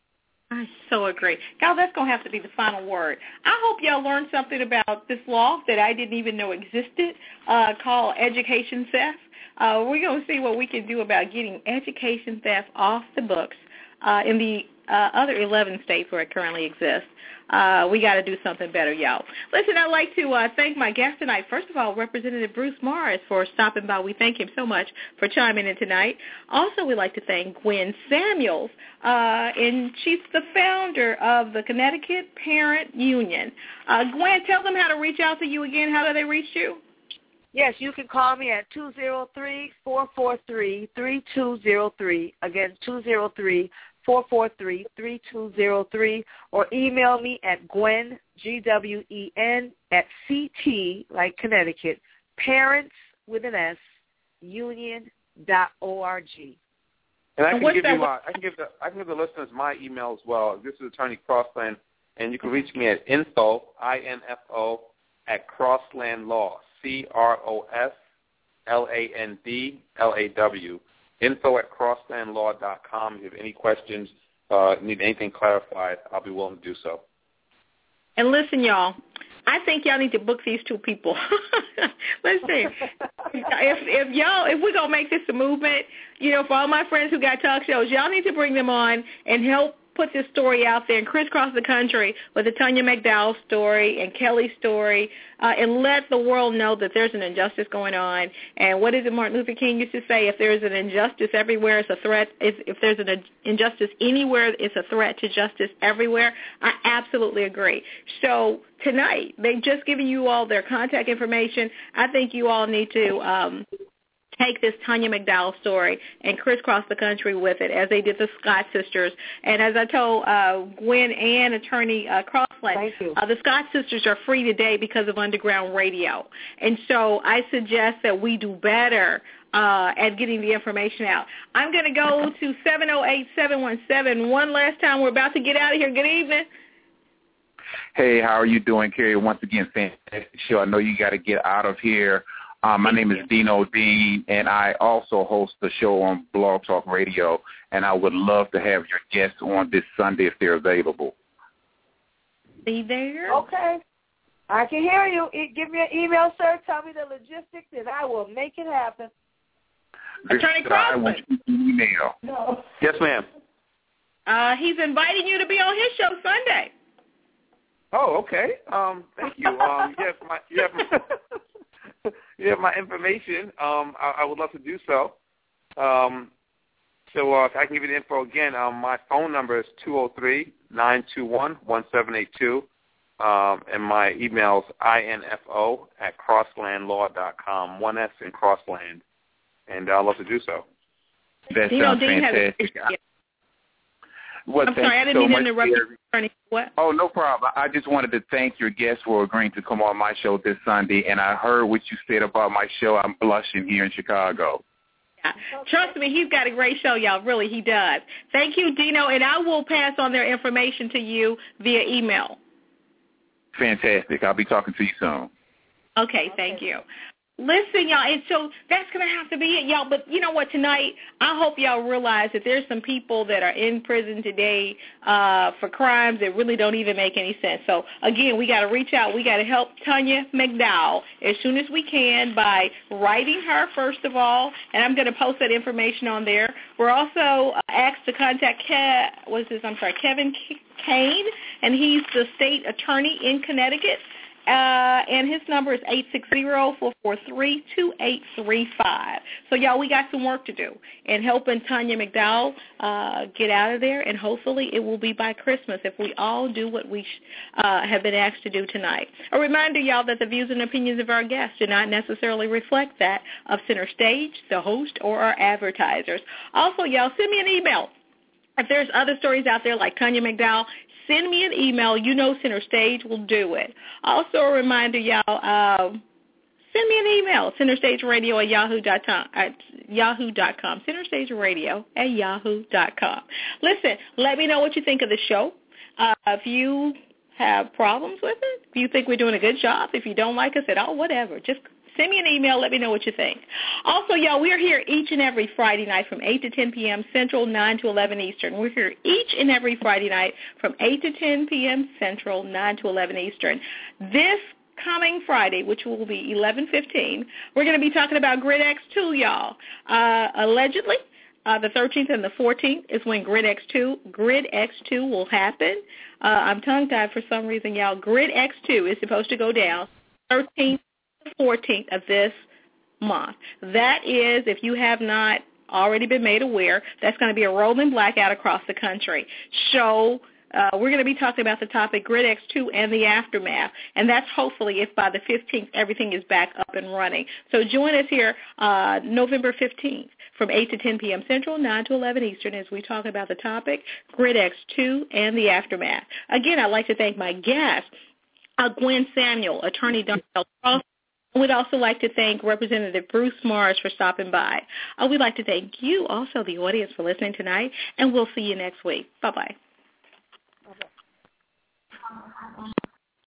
I so agree. Gal, that's going to have to be the final word. I hope y'all learned something about this law that I didn't even know existed, uh, called education theft. Uh, we're going to see what we can do about getting education theft off the books uh, in the uh, other eleven states where it currently exists. Uh, we got to do something better, y'all. Listen, I'd like to uh, thank my guest tonight. First of all, Representative Bruce Morris, for stopping by. We thank him so much for chiming in tonight. Also, we'd like to thank Gwen Samuels, uh, and she's the founder of the Connecticut Parent Union. Uh, Gwen, tell them how to reach out to you again. How do they reach you? Yes, you can call me at two oh three, four four three, three two oh three. Again, two oh three, four four three, three two oh three. Or email me at Gwen, G W E N, at C T, like Connecticut, parents with an S, union dot org. And I can give you my, I can give the I can give the listeners my email as well. This is Attorney Crossland, and you can reach me at info, I N F O, at Crossland Law. C R O S L A N D L A W, info at crossland law dot com. If you have any questions, uh, need anything clarified, I'll be willing to do so. And listen, y'all, I think y'all need to book these two people. Let's see. if if y'all if we're gonna make this a movement, you know, for all my friends who got talk shows, y'all need to bring them on and help put this story out there and crisscross the country with the Tanya McDowell story and Kelly's story, uh, and let the world know that there's an injustice going on. And what is it Martin Luther King used to say? If there's an injustice everywhere, it's a threat. If, if there's an injustice anywhere, it's a threat to justice everywhere. I absolutely agree. So tonight, they've just given you all their contact information. I think you all need to um, take this Tanya McDowell story and crisscross the country with it, as they did the Scott sisters. And as I told uh, Gwen and attorney uh, Crossland, uh, the Scott sisters are free today because of underground radio. And so I suggest that we do better uh, at getting the information out. I'm going to go to seven oh eight, seven one seven one last time. We're about to get out of here. Good evening. Hey, how are you doing, Carrie? Once again, fantastic show. I know you got to get out of here. Um, my name is Dino Dean, and I also host the show on Blog Talk Radio, and I would love to have your guests on this Sunday if they're available. Be there. Okay. I can hear you. E- give me an email, sir. Tell me the logistics, and I will make it happen. Attorney Crossland. I want you to email. No. Yes, ma'am. Uh, he's inviting you to be on his show Sunday. Oh, okay. Um, thank you. Um, you have my, you have my you have my information. Um, I, I would love to do so. Um, so uh, if I can give you the info again, um, my phone number is two oh three, nine two one, one seven eight two, um, and my email is info at crosslandlaw dot com, one S in Crossland, and I'd love to do so. That you know, sounds fantastic. Well, I'm sorry, I didn't so mean to interrupt you. What? Oh, no problem. I just wanted to thank your guests for agreeing to come on my show this Sunday, and I heard what you said about my show. I'm blushing here in Chicago. Yeah. Trust me, he's got a great show, y'all. Really, he does. Thank you, Dino, and I will pass on their information to you via email. Fantastic. I'll be talking to you soon. Okay, thank you. Listen, y'all, and so that's going to have to be it, y'all. But you know what, tonight, I hope y'all realize that there's some people that are in prison today uh, for crimes that really don't even make any sense. So, again, we got to reach out. We got to help Tanya McDowell as soon as we can by writing her, first of all, and I'm going to post that information on there. We're also asked to contact, Ke- what is this? I'm sorry, Kevin Kane, and he's the state attorney in Connecticut. Uh, and his number is eight six zero, four four three, two eight three five. So, y'all, we got some work to do in helping Tanya McDowell uh, get out of there, and hopefully it will be by Christmas if we all do what we sh- uh, have been asked to do tonight. A reminder, y'all, that the views and opinions of our guests do not necessarily reflect that of Center Stage, the host, or our advertisers. Also, y'all, send me an email. If there's other stories out there like Tanya McDowell, send me an email. You know Center Stage will do it. Also a reminder, y'all, uh, send me an email, centerstageradio at yahoo dot com. At yahoo dot com. Centerstageradio at yahoo dot com. Listen, let me know what you think of the show. Uh, if you have problems with it, if you think we're doing a good job, if you don't like us at all, whatever, just send me an email. Let me know what you think. Also, y'all, we're here each and every Friday night from eight to ten p.m. Central, nine to eleven Eastern. We're here each and every Friday night from eight to ten p.m. Central, nine to eleven Eastern. This coming Friday, which will be eleven fifteen, we're going to be talking about Grid X two, y'all. Uh, allegedly, uh, the thirteenth and the fourteenth is when Grid X two, Grid X two will happen. Uh, I'm tongue-tied for some reason, y'all. Grid X two is supposed to go down thirteenth fourteenth of this month. That is, if you have not already been made aware, that's going to be a rolling blackout across the country. So uh, we're going to be talking about the topic Grid X two and the aftermath, and that's hopefully if by the fifteenth everything is back up and running. So join us here uh, November fifteenth from eight to ten p.m. Central, nine to eleven Eastern as we talk about the topic Grid X two and the aftermath. Again, I'd like to thank my guest, uh, Gwen Samuel, attorney Darnell Cross. We'd also like to thank Representative Bruce Mars for stopping by. Uh, we'd like to thank you, also the audience, for listening tonight, and we'll see you next week. Bye-bye. Bye-bye.